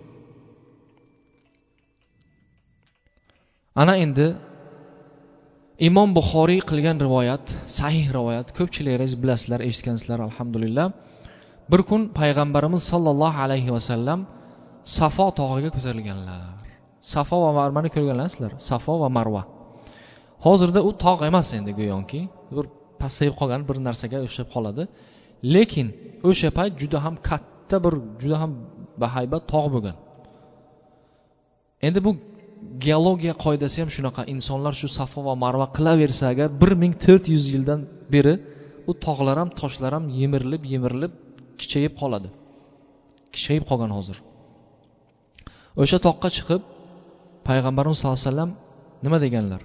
A: Ana endi Imom Buxoriy qilgan rivoyat, sahih rivoyat, ko'pchiligingiz bilasizlar, eshitgansizlar, alhamdulillah. Bir kun payg'ambarimiz sollallohu alayhi va sallam Safo tog'iga ko'tarilganlar. Safo va Marvani ko'rganlarsizlar, Safo va Marva. Hozirda u tog' emas endi go'yoki, bir pasayib qolgan bir narsaga o'xshab qoladi. Lekin o'sha payt juda ham katta bir, juda ham bahaybat tog' bo'lgan. Endi bu geologiya qoidasi ham shunaqa, insonlar shu Safo va Marva qilaversa agar bir ming to'rt yuz yildan beri u tog'lar ham, toshlar ham yemirilib, yemirilib kichayib qoladi. Kichayib qolgan hozir. O'sha toqqa chiqib payg'ambarimiz sollallohu alayhi vasallam nima deganlar?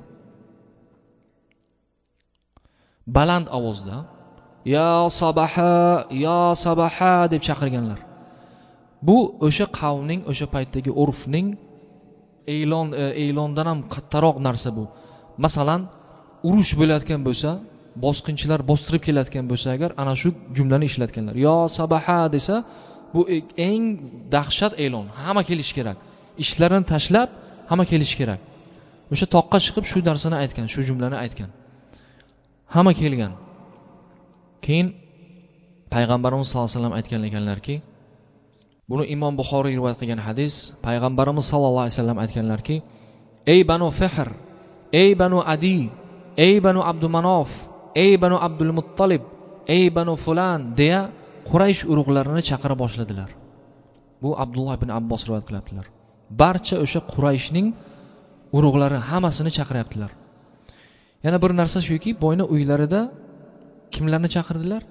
A: Baland ovozda "Ya sabaha, ya sabaha" deb chaqirganlar. Bu o'sha qavmning, o'sha paytdagi urfning e'lon e'londan ham kattaroq narsa bu. Masalan, urush bo'layotgan bo'lsa, bosqinchilar bostirib kelayotgan bo'lsa agar ana shu jumlani ishlatganlar. "Ya sabaha" desa, bu eng dahshat e'lon. Hamma kelish kerak. Ishlarini tashlab hamma kelish kerak. O'sha toqqa chiqib shu narsani aytgan, shu jumlani aytgan. Hamma kelgan. Keyin payg'ambarimiz sollallohu alayhi vasallam aytgan ekanlarki, buni Imom Buxoriy rivoyat qilgan hadis, payg'ambarimiz sollallohu alayhi vasallam aytganlarki, "Ey Banu Fahr, ey Banu Adi, ey Banu Abdumanof, ey Banu Abdul Muttalib, ey Banu Fulan" deya Quraysh urug'larini chaqira boshladilar. Bu Abdulloh ibn Abbos rivoyat qilyaptilar. Barcha o'sha Qurayshning urug'lari hammasini chaqiryaptilar. Yana bir narsa shuki, bo'yna uylarida kimlarni chaqirdilar?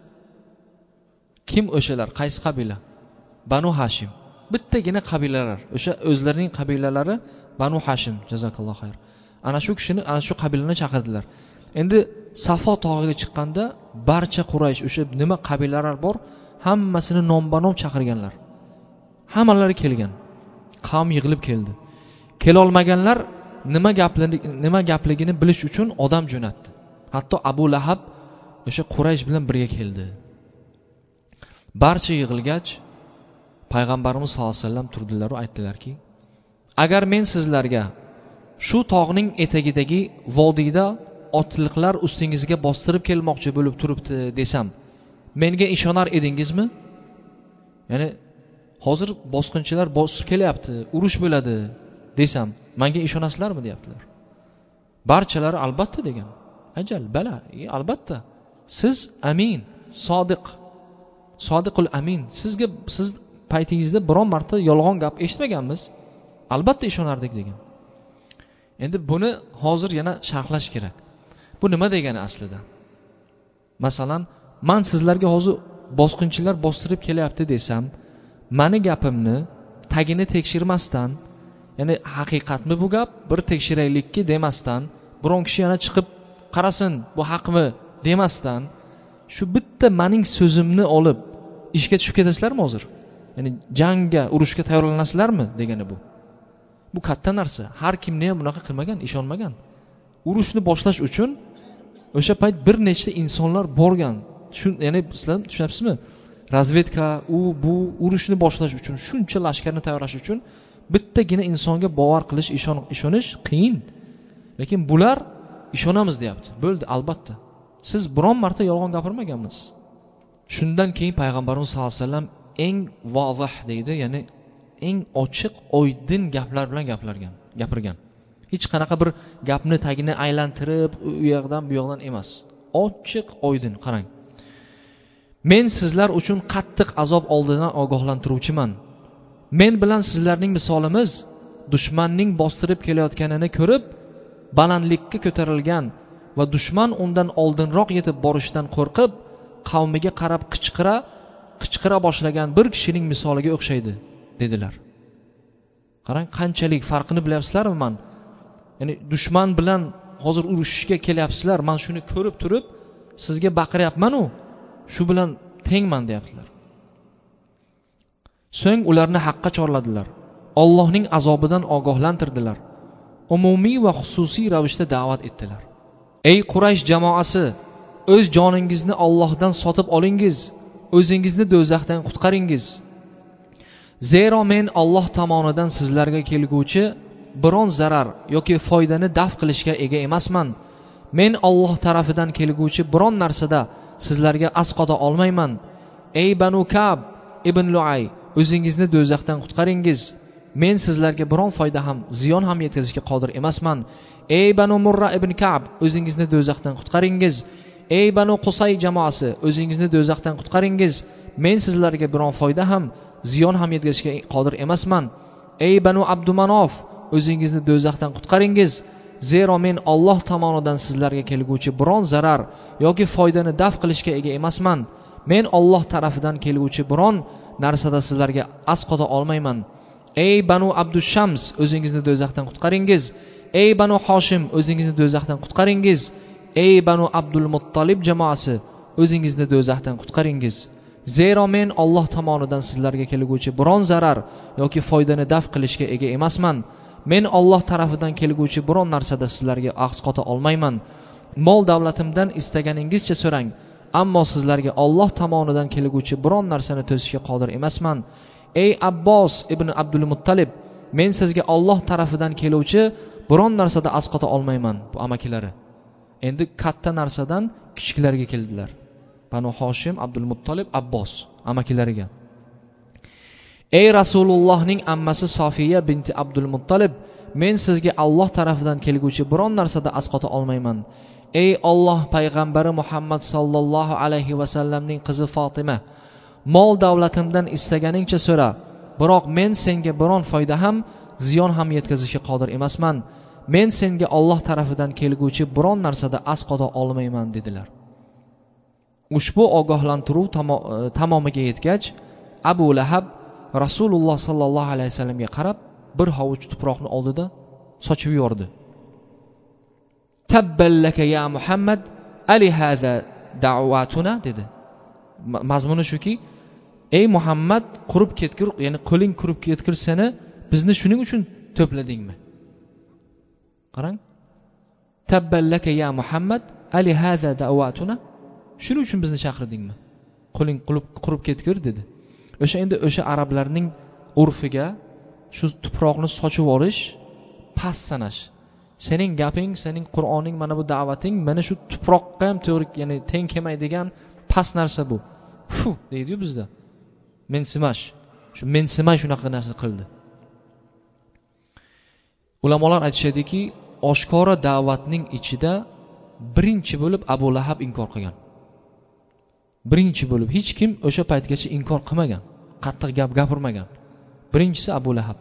A: Kim o'shalar? Qaysi qabila? Banu Hashim. Bittagina qabilalar. O'sha o'zlarining qabilalari Banu Hashim. Jazakalloh xayr. Ana shu kishini, ana shu qabilani chaqirdilar. Endi Safo tog'iga chiqqanda barcha Quraysh, o'sha nima qabilalar bor, hammasini nomma-nom chaqirganlar. Hammalari kelgan. Qavm yig'ilib keldi. Kela olmaganlar nima gapligini, nima gapligini bilish uchun odam jo'natdi. Hatto Abu Lahab o'sha Quraysh bilan birga keldi. Barcha yig'ilgach payg'ambarimiz sollallohu alayhi vasallam turdilar va aytdilarki, "Agar men sizlarga shu tog'ning etagidagi vodiyda otliqlar ustingizga bostirib kelmoqchi bo'lib turibdi desam, menga ishonar edingizmi?" Ya'ni hozir bosqinchilar bosib kelyapti, urush bo'ladi desam, menga ishonasizlarmi deyaptilar. Barchalari albatta degan. Ajal, bala, e, albatta. Siz amin, sodiq, sodiqul amin. Sizga siz paytingizda biron marta yolg'on gap eshitmaganmiz, albatta ishonardik degan. Endi buni hozir yana sharhlash kerak. Bu nima degani aslida? Masalan, men sizlarga hozir bosqinchilar bostirib kelyapti desam, meni gapimni tagini tekshirmasdan, ya'ni haqiqatmi bu gap, bir tekshiraylikki demasdan, biron kishi yana chiqib qarasin, bu haqmi demasdan, shu bitta mening so'zimni olib ishga tushib ketasizlarmi hozir? Ya'ni jangga, urushga tayyorlanasizlarmi degani bu. Bu katta narsa. Har kimni ham bunaqa qilmagan, ishonmagan. Urushni boshlash uchun o'sha payt bir nechta insonlar borgan. Shu, ya'ni sizlar tushunyapsizmi? Razvedka, u bu urushni boshlash uchun, shuncha lashkarni tayyorlash uchun bittagina insonga bovar qilish, ishon ishonish qiyin. Lekin bular ishonamiz deyapti. Bo'ldi, albatta. Siz biron marta yolg'on gapirmaganmisiz? Shundan keyin payg'ambarimiz sollallohu alayhi vasallam eng vozih deydi, ya'ni eng ochiq, oydin gaplar bilan gaplargan, gapirgan. Hech qanaqa bir gapni tagini aylantirib, u yoqdan bu yoqdan emas. Ochiq, oydin, qarang. Men sizlar uchun qattiq azob oldidan ogohlantiruvchiman. Men bilan sizlarning misolimiz dushmanning bostirib kelayotganini ko'rib, balandlikka ko'tarilgan va dushman undan oldinroq yetib borishdan qo'rqib, qavmiga qarab qichqira, qichqira boshlagan bir kishining misoliga o'xshaydi, dedilar. Qarang, qanchalik farqini bilyapsizlarmi men? Ya'ni dushman bilan hozir urushishga kelyapsizlar, men shuni ko'rib turib sizga baqiryapman-u, shu bilan tengman deyaptilar. So'ng ularni haqqa chorladilar. Allohning azobidan ogohlantirdilar. Umumiy va xususiy ravishda da'vat etdilar. Ey Quraysh jamoasi, o'z joningizni Allohdan sotib olingiz, o'zingizni do'zaxdan qutqaringiz. Zero men Alloh tomonidan sizlarga kelguvchi biron zarar yoki foydani daf qilishga ega emasman. Men Alloh tarafidan kelguvchi biron narsada sizlarga asqota olmayman. Ey Banu Kab ibn Luay, o'zingizni do'zaxdan qutqaringiz. Men sizlarga biron foyda ham, ziyon ham yetkazishga qodir emasman. Ey Banu Murra ibn Kab, o'zingizni do'zaxdan qutqaringiz. Ey Banu Qusay jamoasi, o'zingizni do'zaxdan qutqaringiz. Men sizlarga biron foyda ham, ziyon ham yetkazishga qodir emasman. Ey Banu Abdumanof, o'zingizni do'zaxdan qutqaringiz. Zero men Alloh tomonidan sizlarga kelguvchi biron zarar yoki foydani daf qilishga ega emasman. Men Alloh tarafidan kelguvchi biron narsada sizlarga asqota olmayman. Ey Banu Abdushams, o'zingizni do'zaxdan qutqaringiz. Ey Banu Hoshim, o'zingizni do'zaxdan qutqaringiz. Ey Banu Abdul Muttalib jamoasi, o'zingizni do'zaxdan qutqaringiz. Zero men Alloh tomonidan sizlarga kelguvchi biron zarar yoki foydani daf qilishga ega emasman. Men Alloh tarafidan kelguvchi biron narsada sizlarga asqota olmayman. Mol davlatimdan istaganingizcha so'rang, ammo sizlarga Alloh tomonidan kelguvchi biron narsani to'sishga qodir emasman. Ey Abbos ibn Abdul Muttalib, men sizga Alloh tarafidan keluvchi biron narsada asqota olmayman. Bu amakilari. Endi katta narsadan kichiklarga keldilar. Banu Hoshim, Abdul Muttalib, Abbos amakilariga. Ey Rasulullohning ammasi Sofiya binti Abdul Muttalib, men sizga Alloh tarafidan kelguvchi biron narsada asqota olmayman. Ey Alloh payg'ambari Muhammad sallallohu alayhi va sallamning qizi Fatima, mol davlatimdan istaganingcha so'ra, biroq men senga biron foyda ham, ziyon ham yetkazishga qodir emasman. Men senga Alloh tarafidan kelguvchi biron narsada asqota olmayman, dedilar. Ushbu ogohlantiruv tamomiga yetgach, Abu Lahab Rasululloh sallallohu alayhi vasallamga qarab, bir hovuch tuproqni oldida sochib yordi. Tabballaka ya Muhammad, ali hada da'watuna, dedi. Mazmuni shuki, ey Muhammad, qurib ketgir, ya'ni qo'ling qurib ketgir seni, bizni shuning uchun to'pladingmi? Qarang. Tabballaka ya Muhammad, ali hada da'watuna, shuning uchun bizni chaqirdingmi? Qo'ling qurib ketgir, dedi. O'sha endi o'sha arablarning urfiga shu tuproqni sochib olish, past sanash. Sening gaping, sening Qur'oning, mana bu da'vating, mana shu tuproqqa ham to'g'ri, ya'ni teng kelmaydigan past narsa bu. Fu, deydi-yu bizda. Mensimash. Shu mensimay shunaqa narsa qildi. Ulamolar aytishadiki, oshkora da'vatning ichida birinchi bo'lib Abu Lahab inkor qilgan. Birinchi bo'lib hech kim o'sha paytgacha inkor qilmagan. qattiq gap gapirmagan. Birinchisi Abu Lahab.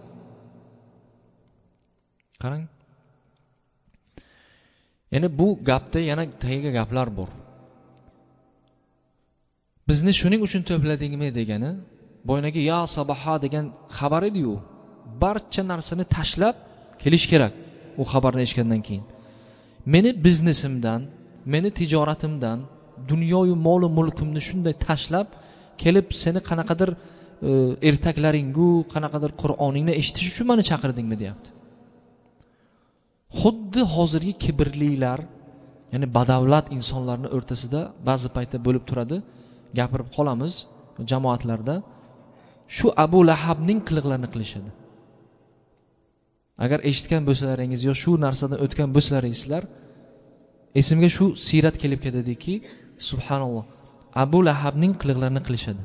A: Qarang. Ya'ni bu gapda yana tagiga gaplar bor. Bizni shuning uchun to'pladingmi degani, boyagi ya sabaha degan xabar edi-yu. Barcha narsani tashlab kelish kerak u xabarni eshitgandan keyin. Meni biznesimdan, meni tijoratimdan, dunyoyu mol va mulkimni shunday tashlab kelib seni qanaqadir e, ertaklaringu, qanaqadir Qur'oningni eshitish uchun meni chaqirdingmi deyapti. Xuddi hozirgi kibrlilar, ya'ni badavlat insonlarning o'rtasida ba'zi paytda bo'lib turadi, gapirib qolamiz jamoatlarda. Shu Abu Lahabning qiliqlarini qilishadi. Agar eshitgan bo'lsalaringiz yo shu narsadan o'tgan bo'lsalaringizlar, esimga shu sirat kelib ketadiki, subhanalloh, Abu Lahabning qiliqlarini qilishadi.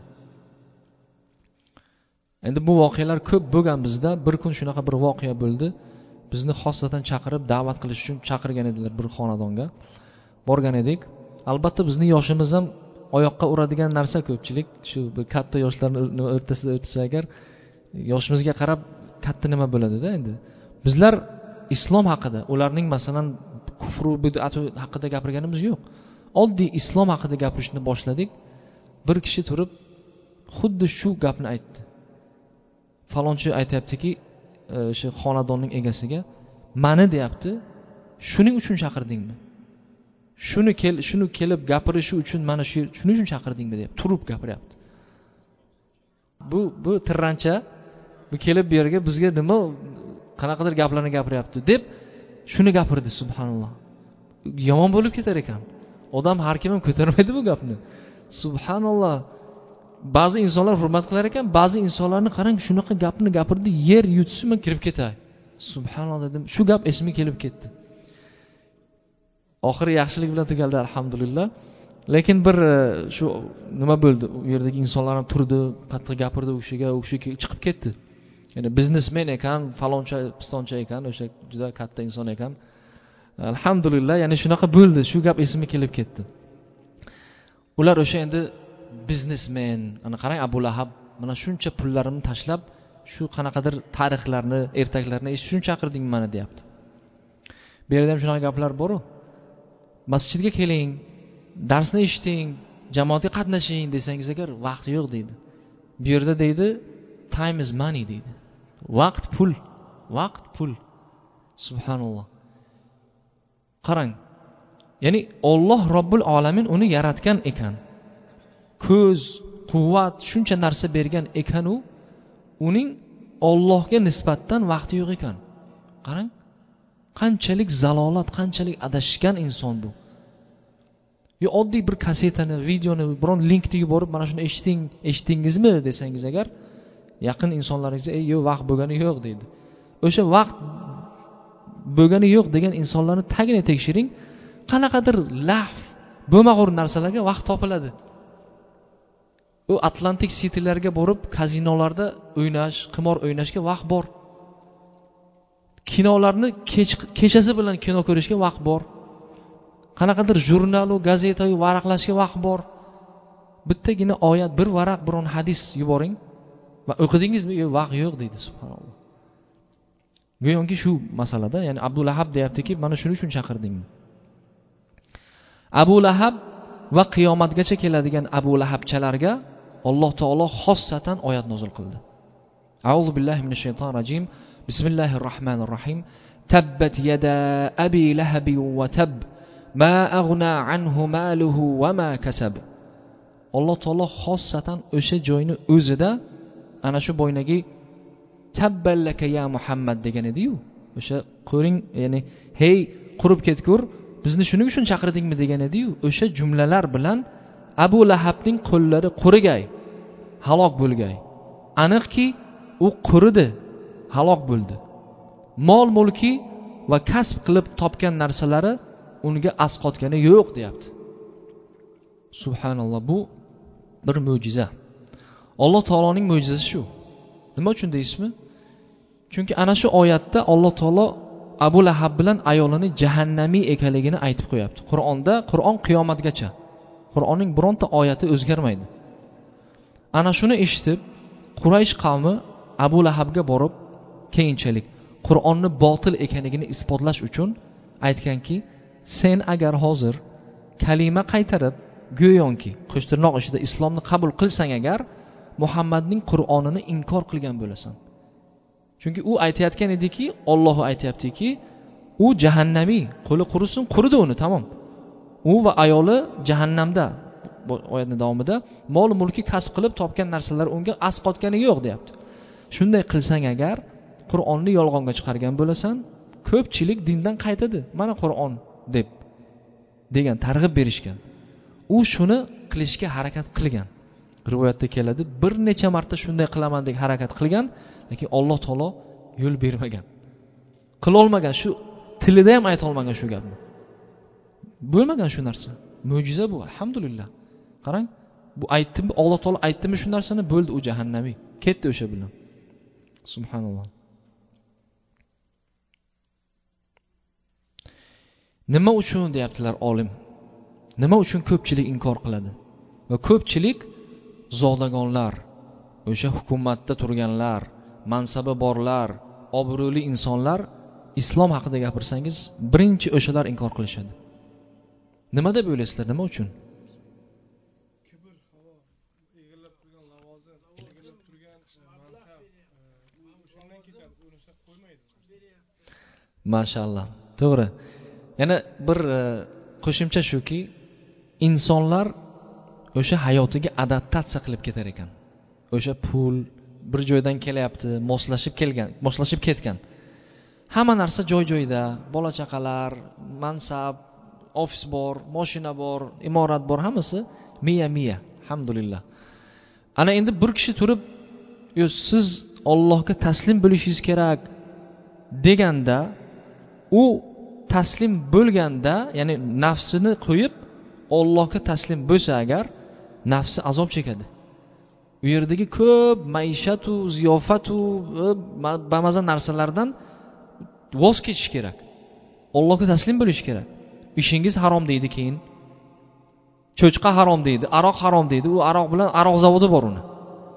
A: Endi bu voqealar ko'p bo'lgan bizda. Bir kun shunaqa bir voqea bo'ldi. Bizni xosatan chaqirib da'vat qilish uchun chaqirgan edilar bir xonadonga. Borgan edik. Albatta bizni yoshimiz ham oyoqqa uradigan narsa ko'pchilik shu bir katta yoshlarning o'rtasida o'tsa agar yoshimizga qarab katta nima bo'ladi-da endi. Bizlar islom haqida, ularning masalan kufru bid'at haqida gapirganimiz yo'q. Oddiy islom haqida gapirishni boshladik. Bir kishi turib xuddi shu gapni aytdi. Falonchi aytayaptiki, o'sha xonadonning egasiga, "Mani deyapti, shuning uchun chaqirdingmi? Shuni kel, shuni kelib gapirishi uchun mana shu shuning uchun chaqirdingmi?" deb turib gapiryapti. Bu bu tirrancha bu kelib bu yerga bizga nima qanaqadir gaplarni gapiryapti deb shuni gapirdi, subhanalloh. Yomon bo'lib ketar ekan. Odam har kim ham ko'tarmaydi bu gapni. Subhanalloh. Ba'zi insonlar hurmat qilar ekan, ba'zi insonlarni qarang, shunaqa gapni gapirdi, yer yutsin men kirib ketay. Subhanalloh dedim. Shu gap esimga kelib ketdi. Oxiri yaxshilik bilan tugaldi, alhamdulillah. Lekin bir shu nima bo'ldi? U yerdagi insonlar ham turdi, qattiq gapirdi u kishiga, u kishi chiqib ketdi. Ya'ni biznesmen ekan, faloncha, pistoncha ekan, o'sha juda katta inson ekan. Alhamdulillah, ya'ni shunaqa bo'ldi. Shu gap esimga kelib ketdi. Ular o'sha endi biznesmen, ana qarang, Abu Lahab mana shuncha pullarimni tashlab, shu qanaqadir tarixlarni, ertaklarni eshitish uchun chaqirding meni deyapti. Bu yerda ham shunaqa gaplar bor-ku. Masjidga keling, darsni eshiting, jamoatga qatnashing desangiz agar vaqt yo'q deydi. Bu yerda deydi time is money deydi. Vaqt pul, vaqt pul. Subhanalloh. Qarang. Ya'ni Alloh Robbul Alamin uni yaratgan ekan. Ko'z, quvvat, shuncha narsa bergan ekan u, uning Allohga nisbatan vaqti yo'q ekan. Qarang. Qanchalik zalolat, qanchalik adashgan inson bu. Yo oddiy bir kasetani, videoni biron linkni yuborib, mana shuni eshiting, eshitdingizmi desangiz agar, yaqin insonlaringizga "Ey, yo'q, vaqt bo'lgani yo'q" deydi. O'sha vaqt bo'lgani yo'q degan insonlarni tagini tekshiring, qanaqadir lahv, bo'lmag'ur narsalarga vaqt topiladi. U Atlantic City'larga borib, kazinolarda o'ynash, qimor o'ynashga vaqt bor. Kinolarni kech, kechasi bilan kino ko'rishga vaqt bor. Qanaqadir jurnal va gazeta varaqlashga vaqt bor. Bittagina oyat, bir varaq, biron hadis yuboring va o'qidingizmi? Yo'q, vaqt yo'q deydi, subhanalloh. Go'yoki shu masalada, ya'ni Abu Lahab deyaptiki, mana shuning uchun chaqirdingmi? Abu Lahab va qiyomatgacha keladigan Abu Lahabchalarga Alloh taolo xossatan oyat nozil qildi. A'udhu billahi minash shaytonir rojim. Bismillahir rohmanir rohim. Tabbat yada abi lahab wa tab ma aghna anhu maluhu wa ma kasab. Alloh taolo xossatan o'sha joyni o'zida ana shu boynagi tabballaka ya Muhammad degan edi-yu. O'sha qo'ring, ya'ni hey qurib ketgur, bizni shuning uchun chaqirdingmi degan edi-yu. O'sha jumlalar bilan Abu Lahabning qo'llari qurigay, halok bo'lgay. Aniqki u quridi, halok bo'ldi. Mol mulki va kasb qilib topgan narsalari unga asqotgani yo'q deyapti. Subhanalloh, bu bir mo'jiza. Alloh taoloning mo'jizasi shu. Nima uchun deysizmi? Chunki ana shu oyatda Alloh taolo Abu Lahab bilan ayolining jahannamiy ekanligini aytib qo'yapti. Qur'onda, Qur'on qiyomatgacha. Qur'onning bironta oyati o'zgarmaydi. Ana shuni eshitib, Quraysh qavmi Abu Lahabga borib keyinchalik Qur'onni botil ekanligini isbotlash uchun aytganki, sen agar hozir kalima qaytarib go'yonki qo'shtirnoq ichida islomni qabul qilsang agar Muhammadning Qur'onini inkor qilgan bo'lasan. Chunki u aytayotgan ediki, Alloh aytayaptiki, u jahannamiy, qo'li qurisin, quridi uni, tamom. U va ayoli jahannamda. Oyatning davomida mol mulki kasb qilib topgan narsalar unga asqotgani yo'q deyapti. Shunday qilsang agar Qur'onni yolg'onga chiqargan bo'lasan, ko'pchilik dindan qaytadi. Mana Qur'on deb degan targ'ib berishgan. U shuni qilishga harakat qilgan. Rivoyatda keladi, bir necha marta shunday qilaman deb harakat qilgan, lekin Alloh taolo yo'l bermagan. Qila olmagan, shu tilida ham ayta olmagan shu gapni. Bo'lmagan shu narsa. Mo'jiza bu, alhamdulillah. Qarang, bu aytdim, Alloh taolo aytdimi shu narsani, bo'ldi, u jahannamiy. Ketdi o'sha bilan. Subhanalloh. Nima uchun deyaptilar olim? Nima uchun ko'pchilik inkor qiladi? Va ko'pchilik zodagonlar, o'sha hukumatda turganlar, mansabi borlar, obro'li insonlar islom haqida gapirsangiz, birinchi o'shalar inkor qilishadi. Nima deb o'ylaysizlar? Nima uchun?
B: Kibr, havo, egallab turgan lavozim, egallab turgan mansab, o'shandan ketadi, o'lsa qo'ymaydi.
A: Mashallah. To'g'ri. Yana bir qo'shimcha shuki, insonlar o'sha hayotiga adaptatsiya qilib ketar ekan. O'sha pul bir joydan kelyapti, moslashib kelgan, moslashib ketgan. Hamma narsa joy-joyida, bola chaqalar, mansab, ofis bor, mashina bor, imorat bor, hammasi miya-miya, alhamdulillah. Ana endi bir kishi turib, "Yo, siz Allohga taslim bo'lishingiz kerak" deganda, u taslim bo'lganda, ya'ni nafsini qo'yib Allohga taslim bo'lsa agar, nafsi azob chekadi. U yerdagi ko'p maishatu, ziyofatu, bamaza narsalardan voz kechish kerak. Allohga taslim bo'lish kerak. Ishingiz harom deydi keyin. Cho'chqa harom deydi, aroq harom deydi. U aroq bilan aroq zavodi bor uni.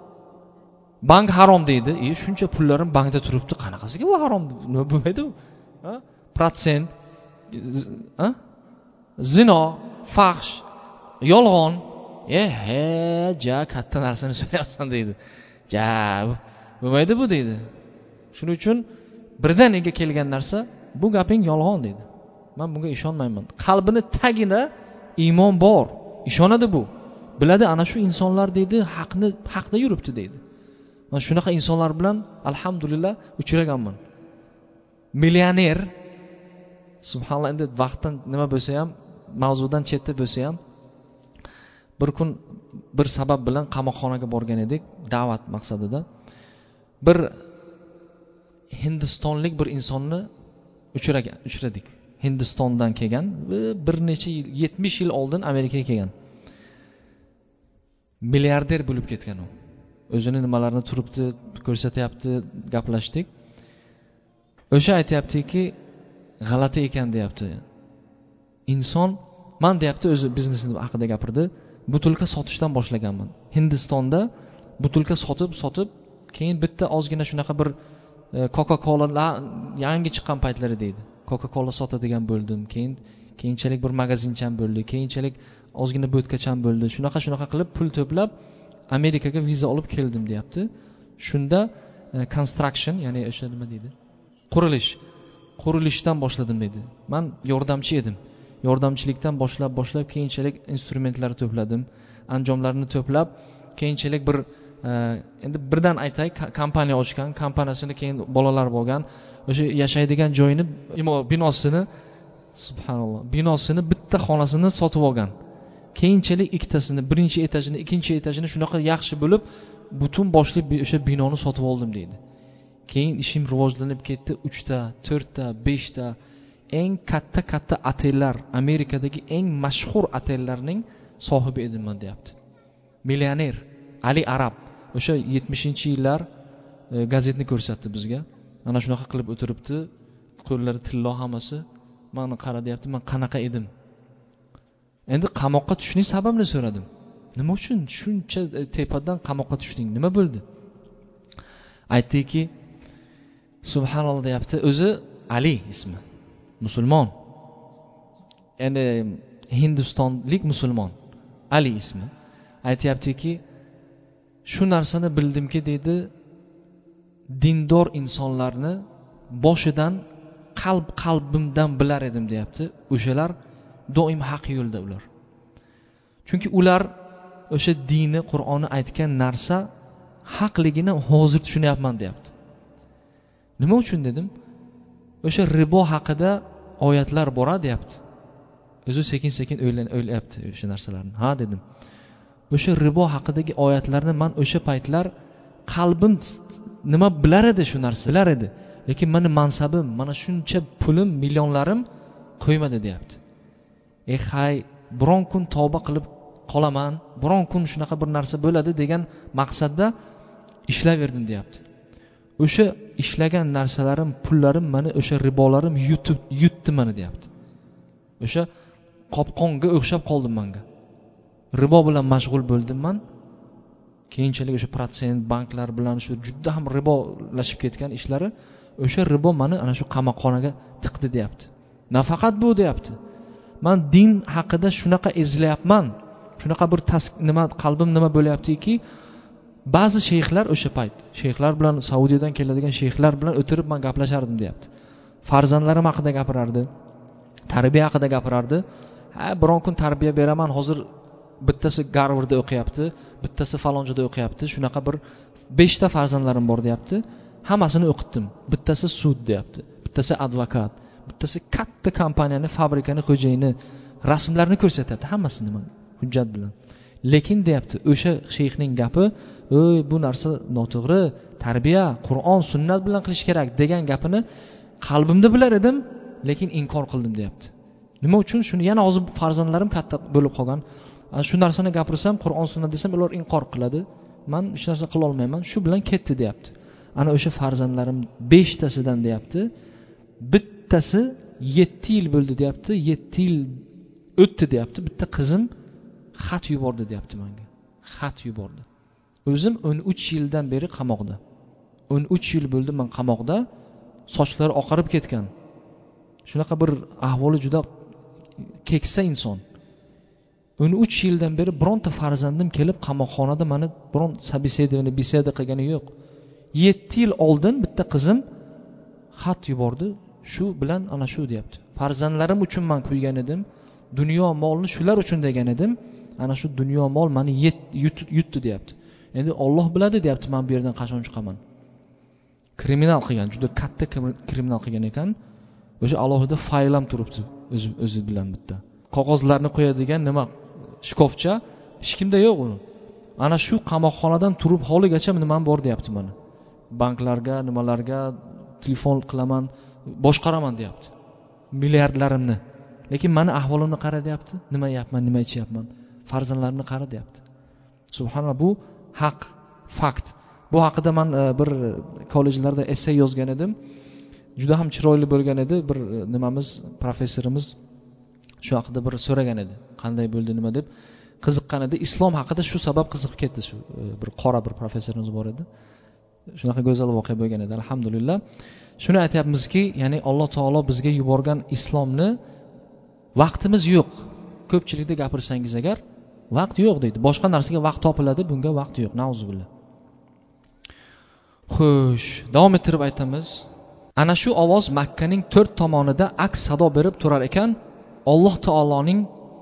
A: Bank harom deydi. E, shuncha pullarim bankda turibdi, qanaqasiga bu harom? Nima bo'lmaydi u? Ha? Protsent, ha? Zino, fahsh, yolg'on. Eh, he, ja katta narsani so'rayapsan deydi. Ja, bo'lmaydi bu deydi. Shuning uchun birdaniga kelgan narsa, bu gaping yolg'on deydi. Men bunga ishonmayman. Qalbini tagida iymon bor, ishonadi bu. Biladi, ana shu insonlar deydi, haqni haqda yuribdi deydi. Men shunaqa insonlar bilan alhamdulillah uchraganman. Millioner, subhanalloh, endi vaqtdan nima bo'lsa ham, mavzudan chetda bo'lsa ham, bir kun bir sabab bilan qamoqxonaga borgan edik, da'vat maqsadida. Bir Hindistonlik bir insonni uchragan, uchradik. Hindistondan kelgan, bir necha yil, yetmish yil oldin Amerikaga kelgan. Milliarder bo'lib ketgan u. O'zini nimalarni turibdi, ko'rsatyapti, gaplashdik. O'sha aytayaptiki, g'alati ekan deyapti. Inson, men deyapti, o'zi biznesini haqida gapirdi. Butulka sotishdan boshlaganman. Hindistonda butulka sotib, sotib, keyin bitta ozgina shunaqa bir Coca-Cola yangi chiqqan paytlari deydi. Coca-Cola sotadigan bo'ldim. Keyin keyinchalik bir magazincham bo'ldi. Keyinchalik ozgina bo'tkacham bo'ldi. Shunaqa shunaqa qilib pul to'plab Amerikaga viza olib keldim deyapti. Shunda construction, ya'ni o'sha nima deydi? Qurilish. Qurilishdan boshladim dedi. Men yordamchi edim. Yordamchilikdan boshlab boshlab keyinchalik instrumentlar to'pladim, anjomlarni to'plab, keyinchalik bir e, endi birdan aytay, kompaniya ochgan, kompaniyasini keyin bolalar bo'lgan, o'sha yashaydigan joyini, binosini, subhanalloh, binosini bitta xonasini sotib olgan. Keyinchalik ikkitasini, birinchi etajini, ikkinchi etajini shunaqa yaxshi bo'lib, butun boshli o'sha binoni sotib oldim deydi. Keyin ishim rivojlanib ketdi, uchta, to'rtta, beshta eng katta-katta otellar, Amerikadagi eng mashhur otellarning sohibi edim men deyapti. Millioner Ali Arab o'sha yetmishinchi yillar e, gazetni ko'rsatdi bizga. Ana shunaqa qilib o'tiribdi, qo'llari tillo hammasi. Meni qara deyapti, men qanaqa edim? Endi qamoqqa tushishning sababini so'radim. Nima uchun shuncha tepadan qamoqqa tushding? Nima bo'ldi? aytdiki, subhanalloh deyapti, o'zi Ali ismi, musulmon, endi hindistonlik musulmon, Ali ismi. Aytyaptiki, shu narsani bildimki deydi, dindor insonlarni boshidan qalb qalbimdan bilar edim deyapti. O'shalar doim haq yo'lda ular. Chunki ular o'sha dini, Qur'onni aytgan narsa haqligini hozir tushunyapman deyapti. Nima uchun dedim? O'sha ribo haqida oyatlar bor deyapti. O'zi sekin-sekin o'ylayapti o'sha narsalarni. Ha dedim. O'sha ribo haqidagi oyatlarni men o'sha paytlar qalbim nima bilar edi, shu narsa bilar edi. Lekin meni mansabim, mana shuncha pulim, millionlarim qo'ymadi deyapti. Ey hay, biron kun tavba qilib qolaman, biron kun shunaqa bir narsa bo'ladi degan maqsadda ishlayverdim deyapti. O'sha ishlagan narsalarim, pullarim meni o'sha ribolarim yutib yutdi meni deyapti. O'sha qopqonga o'xshab qoldim menga. Ribo bilan mashg'ul bo'ldim men. Keyinchalik o'sha protsent banklar bilan shu juda ham ribolashib ketgan ishlari, o'sha ribo meni ana shu qamoqxonaga tiqdi deyapti. Nafaqat bu deyapti. Men din haqida shunaqa ezilyapman. Shunaqa bir task nima qalbim nima bo'lyaptiki, ba'zi sheyxlar o'sha payt, sheyxlar bilan Saudiyadan keladigan sheyxlar bilan o'tirib men gaplashardim deyapti. Farzandlarim haqida gapirardi, tarbiya haqida gapirardi. Ha, biron kun tarbiya beraman, hozir bittasi Garvardda o'qiyapti, bittasi falonjoda o'qiyapti, shunaqa bir beshta farzandlarim bor deyapti. Hammasini o'qitdim. Bittasi sud deyapti, bittasi advokat, bittasi katta kompaniyani, fabrikani xo'jayini, rasmlarini ko'rsatyapti, hammasini men hujjat bilan. Lekin deyapti, o'sha sheyxning gapi, "O'y, bu narsa noto'g'ri, tarbiya, Qur'on, sunnat bilan qilish kerak" degan gapini qalbimda bilar edim, lekin inkor qildim deyapti. Nima uchun? Shuni yana hozir farzandlarim katta bo'lib qolgan. Shu narsani gapirsam, Qur'on, sunnat desam, ular inkor qiladi. Men hech narsa qila olmayman. Shu bilan ketdi deyapti. Ana o'sha farzandlarim beshtasidan deyapti, bittasi yetti yil bo'ldi deyapti, yetti yil o'tdi deyapti. Bitta qizim xat yubordi deyapti menga. Xat yubordi. O'zim o'n uch yildan beri qamoqda. o'n uch yil bo'ldi men qamoqda, sochlari oqarib ketgan. Shunaqa bir ahvoli juda keksa inson. o'n uch yildan beri bironta farzandim kelib qamoqxonada meni biron sabisiyadani biseda qilgani yo'q. yetti yil oldin bitta qizim xat yubordi. Shu bilan ana shu deyapti. Farzandlarim uchun men kuygan edim. Dunyo molni shular uchun degan edim. Ana shu dunyo mol meni yutdi deyapti. Endi Alloh biladi deyapti, men bu yerdan qachon chiqaman. Kriminal qilgan, juda katta kriminal qilgan ekan. O'sha alohida fayl ham turibdi o'zi o'zi bilan bitta. Qog'ozlarni qo'yadigan nima shkofcha, hech kimda yo'q uni. Ana shu qamoqxonadan turib holigacha nima bor deyapti mana. Banklarga, nimalarga telefon qilaman, boshqaraman deyapti. Milliardlarimni. Lekin meni ahvolimni qara deyapti. Nima yapman, nima ichyapman? Farzandlarimni qara deyapti. Subhanalloh, bu haq, fakt. Bu haqida men bir kollejlarda essay yozgan edim. Juda ham chiroyli bo'lgan edi. Bir nimamiz, professorimiz shu haqida bir so'ragan edi. Qanday bo'ldi, nima deb qiziqqan edi. Islom haqida shu sabab qiziqib ketdi. Shu bir qora bir professorimiz bor edi. Shunaqa go'zal voqea bo'lgan edi, alhamdulillah. Shuni aytayapmizki, ya'ni Alloh taolo bizga yuborgan islomni vaqtimiz yo'q. Ko'pchilikda gapirsangiz agar vaqt yo'q deydi. Boshqa narsaga vaqt topiladi, bunga vaqt yo'q. Nauzubillah. Xo'sh, davom ettirib aytamiz. Ana shu ovoz Makkaning to'rt tomonida aks sado berib turar ekan, Alloh taoloning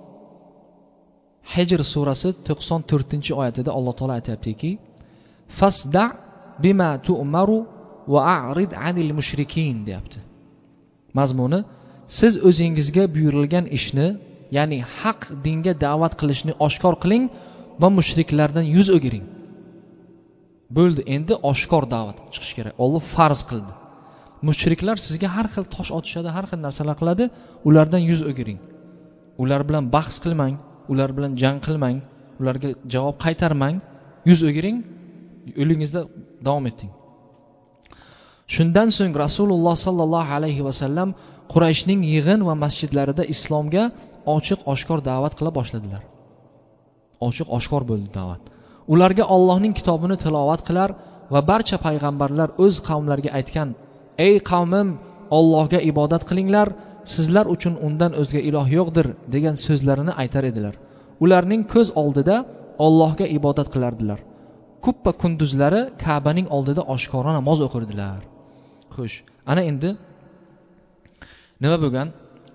A: Hijr surasi to'qson to'rtinchi oyatida Alloh taolo aytayaptiki, "Fasda bima tu'maru va a'rid 'anil mushrikin" deyapti. Mazmuni, siz o'zingizga buyurilgan ishni, ya'ni haq dinga da'vat qilishni oshkor qiling va mushriklardan yuz o'giring. Bo'ldi, endi oshkor da'vat chiqish kerak. Alloh farz qildi. Mushriklar sizga har xil tosh otishadi, har xil narsalar qiladi, ulardan yuz o'giring. Ular bilan bahs qilmang, ular bilan jang qilmang, ularga javob qaytarmang, yuz o'giring, yo'lingizda davom eting. Shundan so'ng Rasululloh sallallohu alayhi va sallam Qurayshning yig'in va masjidlarida islomga ochiq oshkor da'vat qila boshladilar. Ochiq oshkor bo'ldi da'vat. Ularga Allohning kitobini tilovat qilar va barcha payg'ambarlar o'z qavmlariga aytgan: ey qavmim, Allohga ibodat qilinglar, sizlar uchun undan o'zga iloh yo'qdir degan so'zlarini aytar edilar. Ularning ko'z oldida Allohga ibodat qilardilar. Kuppa kunduzlari Ka'baning oldida oshkora namoz o'qirdilar. Xo'sh, ana endi nima bo'lgan?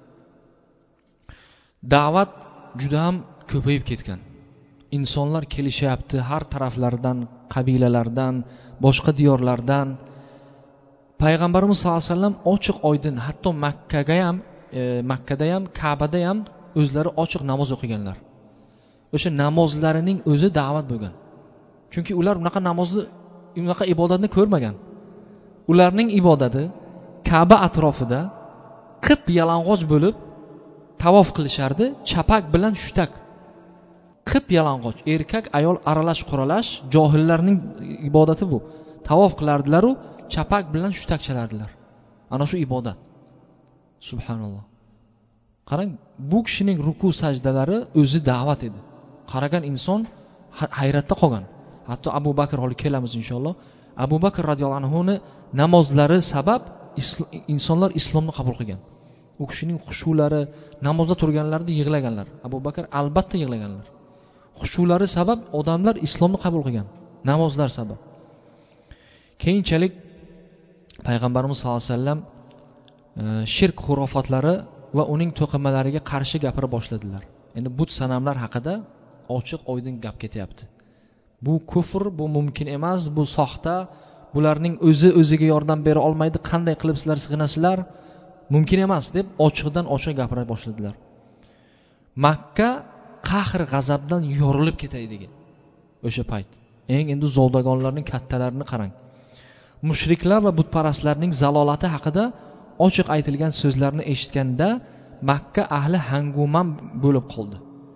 A: Da'vat juda ham ko'payib ketgan. Insonlar kelishyapti har taraflardan, qabilalardan, boshqa diyorlardan. Payg'ambarimiz sollallohu alayhi vasallam ochiq oydin, hatto Makkaga ham, e, Makkada ham, Ka'bada ham o'zlari ochiq namoz o'qiganlar. O'sha namozlarining o'zi da'vat bo'lgan. Chunki ular bunaqa namozni, bunaqa ibodatni ko'rmagan. Ularning ibodati Ka'ba atrofida qip yalang'och bo'lib tavof qilishardi, chapak bilan shtak. Qip yalang'och, erkak ayol aralash quralash, johillarning ibodati bu. Tavof qilardilar u chapak bilan shtak chalardilar. Ana shu ibodat. Subhanalloh. Qarang, bu kishining ruku sajdalari o'zi da'vat edi. Qaragan inson hayratda qolgan. Hatto Abu Bakr holi kelamiz inshaalloh. Abu Bakr radhiyallohu anhu ni namozlari sabab islo, insonlar islomni qabul qilgan. U kishining xushulari, namozda turganlarida yig'laganlar. Abu Bakr albatta yig'laganlar. Xushulari sabab odamlar islomni qabul qilgan. Namozlar sabab. Keyinchalik payg'ambarimiz sollallohu alayhi vasallam shirk xurofatlari va uning to'qimalariga qarshi gapira boshladilar. Endi but sanamlar haqida ochiq oydin gap ketyapti. Bu kufr, bu mumkin emas, bu soxta, bularning o'zi o'ziga yordam bera olmaydi, qanday qilib sizlar sig'inasizlar? Mumkin emas deb ochiqdan ochiq gapira boshladilar. Makka qahr g'azabdan yorilib ketay degan o'sha payt. Eng endi zovdagonlarning kattalarini qarang. Mushriklar va butparastlarning zalolati haqida ochiq aytilgan so'zlarni eshitganda Makka ahli hangumam bo'lib qoldi.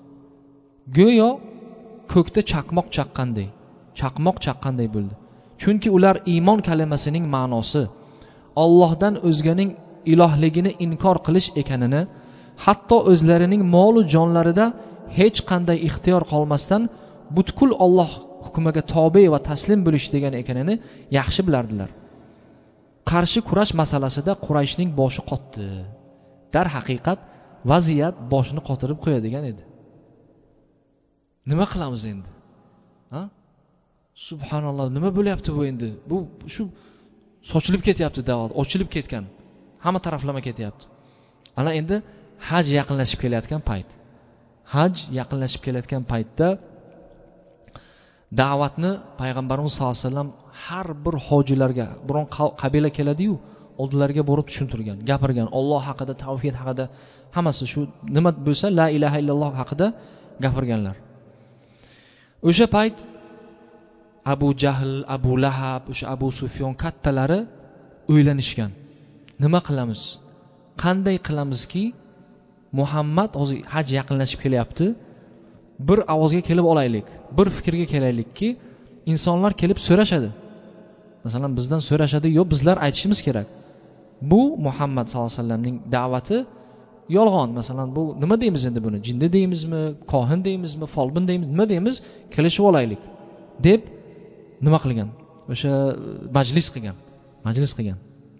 A: Go'yo ko'kda chaqmoq chaqqanday, chaqmoq chaqqanday bo'ldi. Chunki ular iymon kalimasining ma'nosi Allohdan o'zganing ilohligini inkor qilish ekanini, hatto o'zlarining mol va jonlarida hech qanday ixtiyor qolmasdan butkul Alloh hukmiga tobe va taslim bo'lish degan ekanini yaxshi bilardilar. Qarshi kurash masalasida Qurayshning boshi qotdi. Dar haqiqat vaziyat boshini qotirib qo'yadigan edi. Nima qilamiz endi? Ha? Subhanalloh, nima bo'lyapti bu endi? Bu shu sochilib ketyapti da'vat, ochilib ketgan. Hamma taraflama ketyapti. Ana endi haj yaqinlashib kelayotgan payt. Haj yaqinlashib kelayotgan paytda da'vatni payg'ambarimiz sollallohu alayhi vasallam har bir hojilarga, biron qabila keladi-yu, oldilariga borib tushuntirgan, gapirgan, Alloh haqida, tavhid haqida, hammasi shu nima bo'lsa la ilaha illalloh haqida gapirganlar. O'sha payt Abu Jahl, Abu Lahab, o'sha Abu Sufyon kattalari o'ylanishgan. Nima qilamiz? Qanday qilamizki Muhammad hozir haj yaqinlashib kelyapti. Bir ovozga kelib olaylik, bir fikrga kelaylikki, insonlar kelib so'rashadi. Masalan, bizdan so'rashadi, yo bizlar aytishimiz kerak. Bu Muhammad sallallohu alayhi vasallamning da'vati yolg'on. Masalan, bu nima deymiz endi buni? Jinni deymizmi, kohin deymizmi, folbin deymiz, nima deymiz? Kelishib olaylik deb nima qilgan? O'sha majlis qilgan. Majlis qilgan.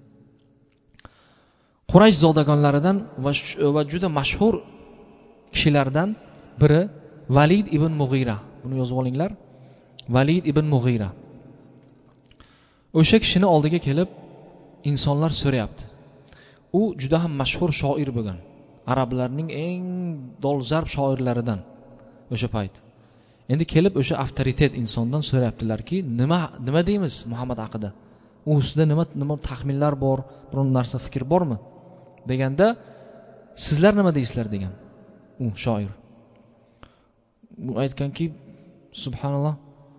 A: Quraysh zodagonlaridan va va juda mashhur kishilardan biri Valid ibn Mughira. Buni yozib olinglar. Valid ibn Mughira. O'sha kishini oldiga kelib insonlar so'rayapti. U juda ham mashhur shoir bo'lgan. Arablarning eng dolzarb shoirlaridan o'sha payt. Endi kelib o'sha avtoritet insondan so'rayaptilarki, nima nima deymiz Muhammad haqida? U ustida nima nima taxminlar bor, biron narsa fikr bormi? Deganda, sizlar nima deysizlar degan. U shoir. U aytganki, subhanalloh,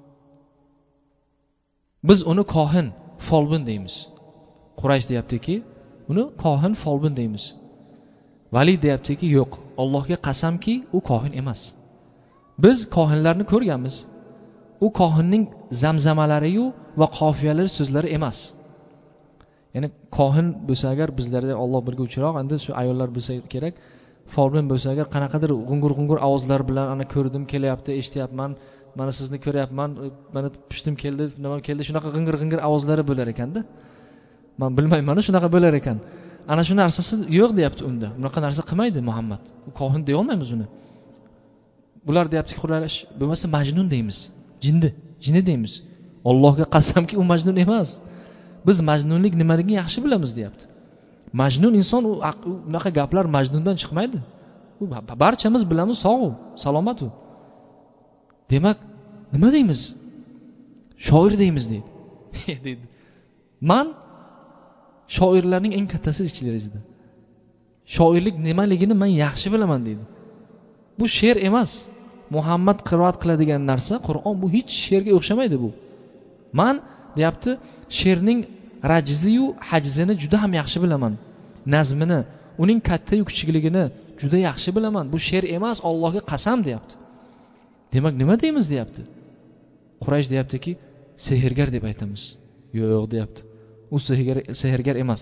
A: biz uni kohin, folbin deymiz. Quraysh deyaptiki, uni kohin, folbin deymiz. Valid deyaptiki, yo'q, Allohga qasamki, u kohin emas. Biz kohinlarni ko'rganmiz. U kohinning zamzamalari-yu va qofiyalari so'zlari emas. Ya'ni kohin bo'lsa agar bizlarda Alloh bilguvchiroq, endi shu ayollar bo'lsa kerak, folbin bo'lsa agar, qanaqadir g'ungur g'ungur ovozlar bilan ana ko'rdim kelyapti, eshityapman, mana sizni ko'ryapman, mana pushtim keldi, nimam keldi, shunaqa g'ingir g'ingir ovozlari bo'lar ekanda. Men bilmayman, shunaqa bo'lar ekan. Ana shu narsasi yo'q deyapti unda. Bunaqa narsa qilmaydi Muhammad. U kohin deya olmaymiz uni. Bular deyapti-ki, quralash, bo'lmasa majnun deymiz. Jinni, jinni deymiz. Allohga qasamki, u majnun emas. Biz majnunlik nimaligini yaxshi bilamiz deyapti. Majnun inson, u bunaqa gaplar majnundan chiqmaydi. U barchamiz bilamiz, sog', salomat u. Demak, nima deymiz? Shoir deymiz deydi. deydi. Men shoirlarning eng kattasi ichlarida. Shoirlik nimaligini men yaxshi bilaman deydi. Bu she'r emas. Muhammad qiroat qiladigan narsa, Qur'on bu hech she'rga o'xshamaydi bu. Men deyapti, she'rning rajziyu hajzini juda ham yaxshi bilaman. Nazmini, uning katta yu kichikligini juda yaxshi bilaman. Bu she'r emas, Allohga qasam deyapti. Demak, nima deymiz deyapti? Quraysh deyaptiki, sehrgar deb aytamiz. Yo'q deyapti. U sehrgar sehrgar emas.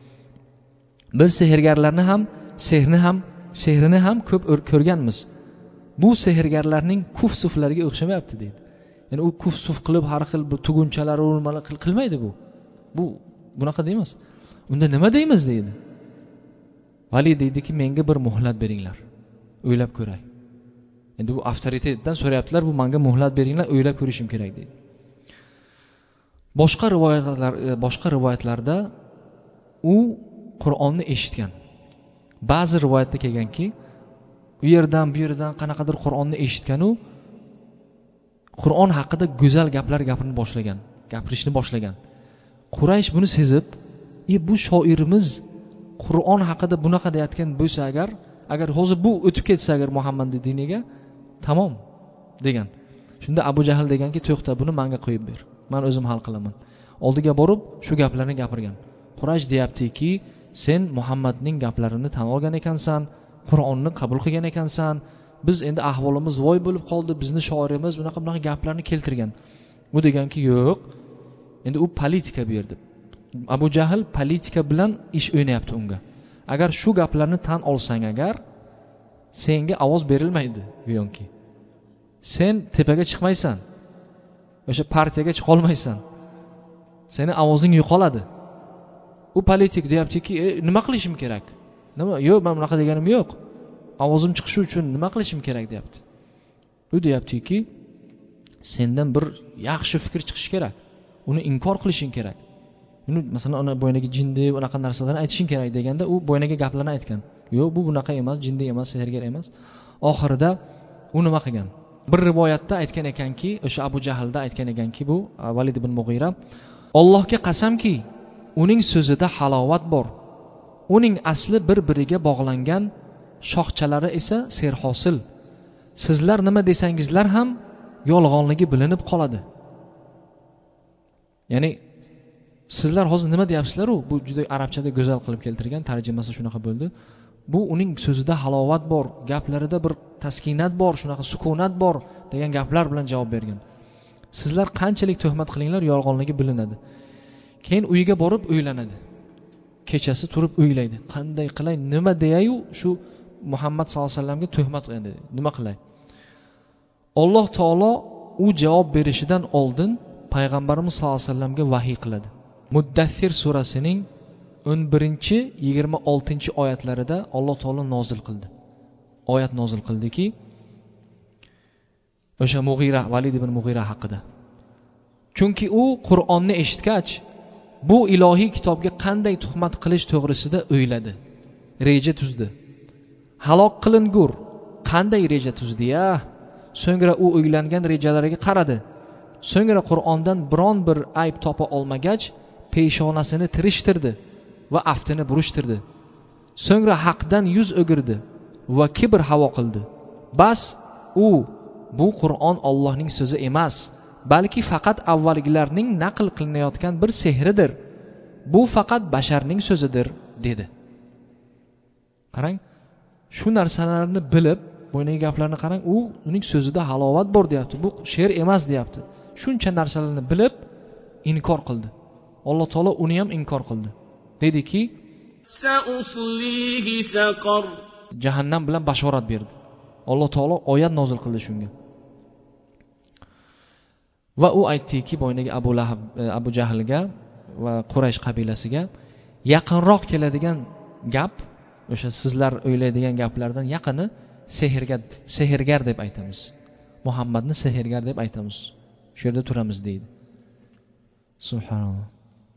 A: Biz sehrgarlarni ham, sehrni ham, sehrini ham ko'p ko'rganmiz. Bu sehrgarlarning kuf-suflariga o'xshamayapti deydi. Ya'ni u kuf-suf qilib har xil tugunchalar urmalar qilmaydi bu. Bu bunaqa deymiz. Unda nima deymiz deydi. Vali deydiki, menga bir muhlat beringlar. O'ylab ko'ray. Endi bu avtoritetdan so'rayaptilar, bu menga muhlat beringlar, o'ylab ko'rishim kerak deydi. Boshqa rivoyatlar, boshqa rivoyatlarda u Qur'onni eshitgan. Ba'zi rivoyatda kelganki, u yerdan bu yerdan qanaqadir Qur'onni eshitgan, u Qur'on haqida go'zal gaplar gapirishni boshlagan, gapirishni boshlagan. Quraysh buni sezib, "E bu shoirimiz Qur'on haqida bunaqa deyotgan bo'lsa agar, agar hozir bu o'tib ketsa agar Muhammadning diniga, tamom" degan. Shunda Abu Jahl deganki, "To'xta, buni menga qo'yib ber. Men o'zim hal qilaman." Oldiga borib shu gaplarni gapirgan. Quraysh deyaptiki, "Sen Muhammadning gaplarini tan olgan ekansan, Qur'onni qabul qilgan ekansan. Biz endi ahvolimiz voy bo'lib qoldi, bizni shoirimiz bunaqa bunaqa gaplarni keltirgan." U deganki, "Yo'q. Endi u politika bu yerda. Abu Jahl politika bilan ish o'ynayapti unga. Agar shu gaplarni tan olsang agar, senga ovoz berilmaydi, go'yoki. Sen tepaga chiqmaysan. O'sha partiyaga chiqa olmaysan. Seni ovozing yo'qoladi." U politik deyaptiki, e, "Nima qilishim kerak? Nima? Yo'q, men bunaqa deganim yo'q. Ovozim chiqishi uchun nima qilishim kerak?" deyapti. U deyaptiki, "Sendan bir yaxshi fikr chiqishi kerak. Uni inkor qilishing kerak. Uni masalan ona bo'ynaga jinni unaqa narsalarni aytishing kerak" deganda, u bo'ynaga gaplarni aytgan. "Yo'q, bu bunaqa emas, jinni emas, sehrgar emas." Oxirida u nima qilgan? Bir rivoyatda aytgan ekanki, o'sha Abu Jahlda aytgan ekanki, bu Valid ibn Mughira, "Allohga qasamki, uning so'zida halovat bor. Uning asli bir-biriga bog'langan, shoxchalari esa serhosil. Sizlar nima desangizlar ham yolg'onligi bilinib qoladi." Ya'ni sizlar hozir nima deyapsizlar, u bu juda arabchada go'zal qilib keltirgan, tarjimasi shunaqa bo'ldi. Bu uning so'zida halovat bor, gaplarida bir taskinat bor, shunaqa sukunat bor degan gaplar bilan javob bergan. Sizlar qanchalik tuhmat qilinglar, yolg'onligi bilinadi. Keyin uyiga borib o'ylanadi. Kechasi turib o'ylaydi. Qanday qilay, nima deyayu shu Muhammad sallallohu alayhi vasallamga tuhmat qiladi. Nima qilay? Alloh taolo u javob berishidan oldin payg'ambarimiz sallallohu alayhi vasallamga vahiy qiladi. Muddathir surasining o'n birinchi yigirma oltinchi oyatlarida Alloh taolo nozil qildi. Oyat nozil qildiki, o'sha Mughira, Valid ibn Mughira haqida. Chunki u Qur'onni eshitgach, bu ilohiy kitobga qanday tuhmat qilish to'g'risida o'yladi, reja tuzdi. Halok qilingur, qanday reja tuzdi-ya? So'ngra u o'ylangan rejalariga qaradi. So'ngra Qur'ondan biron bir ayb topa olmagach, peshonasini tirishtirdi va aftini burishtirdi. So'ngra haqdan yuz o'girdi va kibr havo qildi. Bas u bu Qur'on Allohning so'zi emas, balki faqat avvalgilarning naql qilinayotgan bir sehridir. Bu faqat basharning so'zidir, dedi. Qarang, shu narsalarni bilib, bo'ynaga gaplarni qarang, u uning so'zida halovat bor deyapti. Bu she'r emas deyapti. Shuncha narsalarni bilib inkor qildi. Alloh taolo uni ham inkor qildi. Dediki,
C: Sa'uslihi saqar.
A: jahannam bilan bashorat berdi. Alloh taolo oyat nozil qildi shunga. Va u aytdiki, boyagi Abu Lahab, Abu Jahlga va Quraysh qabilasiga yaqinroq keladigan gap, o'sha sizlar o'ylaydigan gaplardan yaqini sehrgar, sehrgar deb aytamiz. Muhammadni sehrgar deb aytamiz. Shu yerda turamiz deydi. Subhanalloh.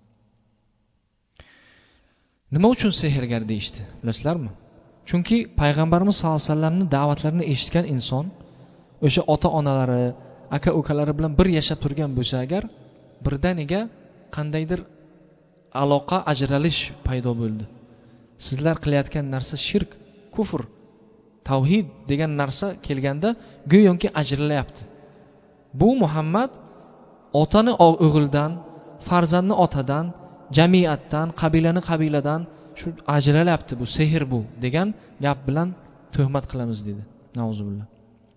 A: Nima uchun sehrgar deyishdi, bilasizlarmi? Chunki payg'ambarimiz sollallohu alayhi vasallamning da'vatlarini eshitgan inson o'sha ota-onalari, aka-ukalari bilan bir yashab turgan bo'lsa agar, birdaniga qandaydir aloqa, ajralish paydo bo'ldi. Sizlar qilayotgan narsa shirk, kufr, tavhid degan narsa kelganda go'yoki ajralayapti. Bu Muhammad otani o'g'ildan, farzandni otadan, jamiyatdan, qabilani qabiladan shu ajralayapti, bu sehr bu degan gap bilan tuhmat qilamiz dedi. Nauzubillah.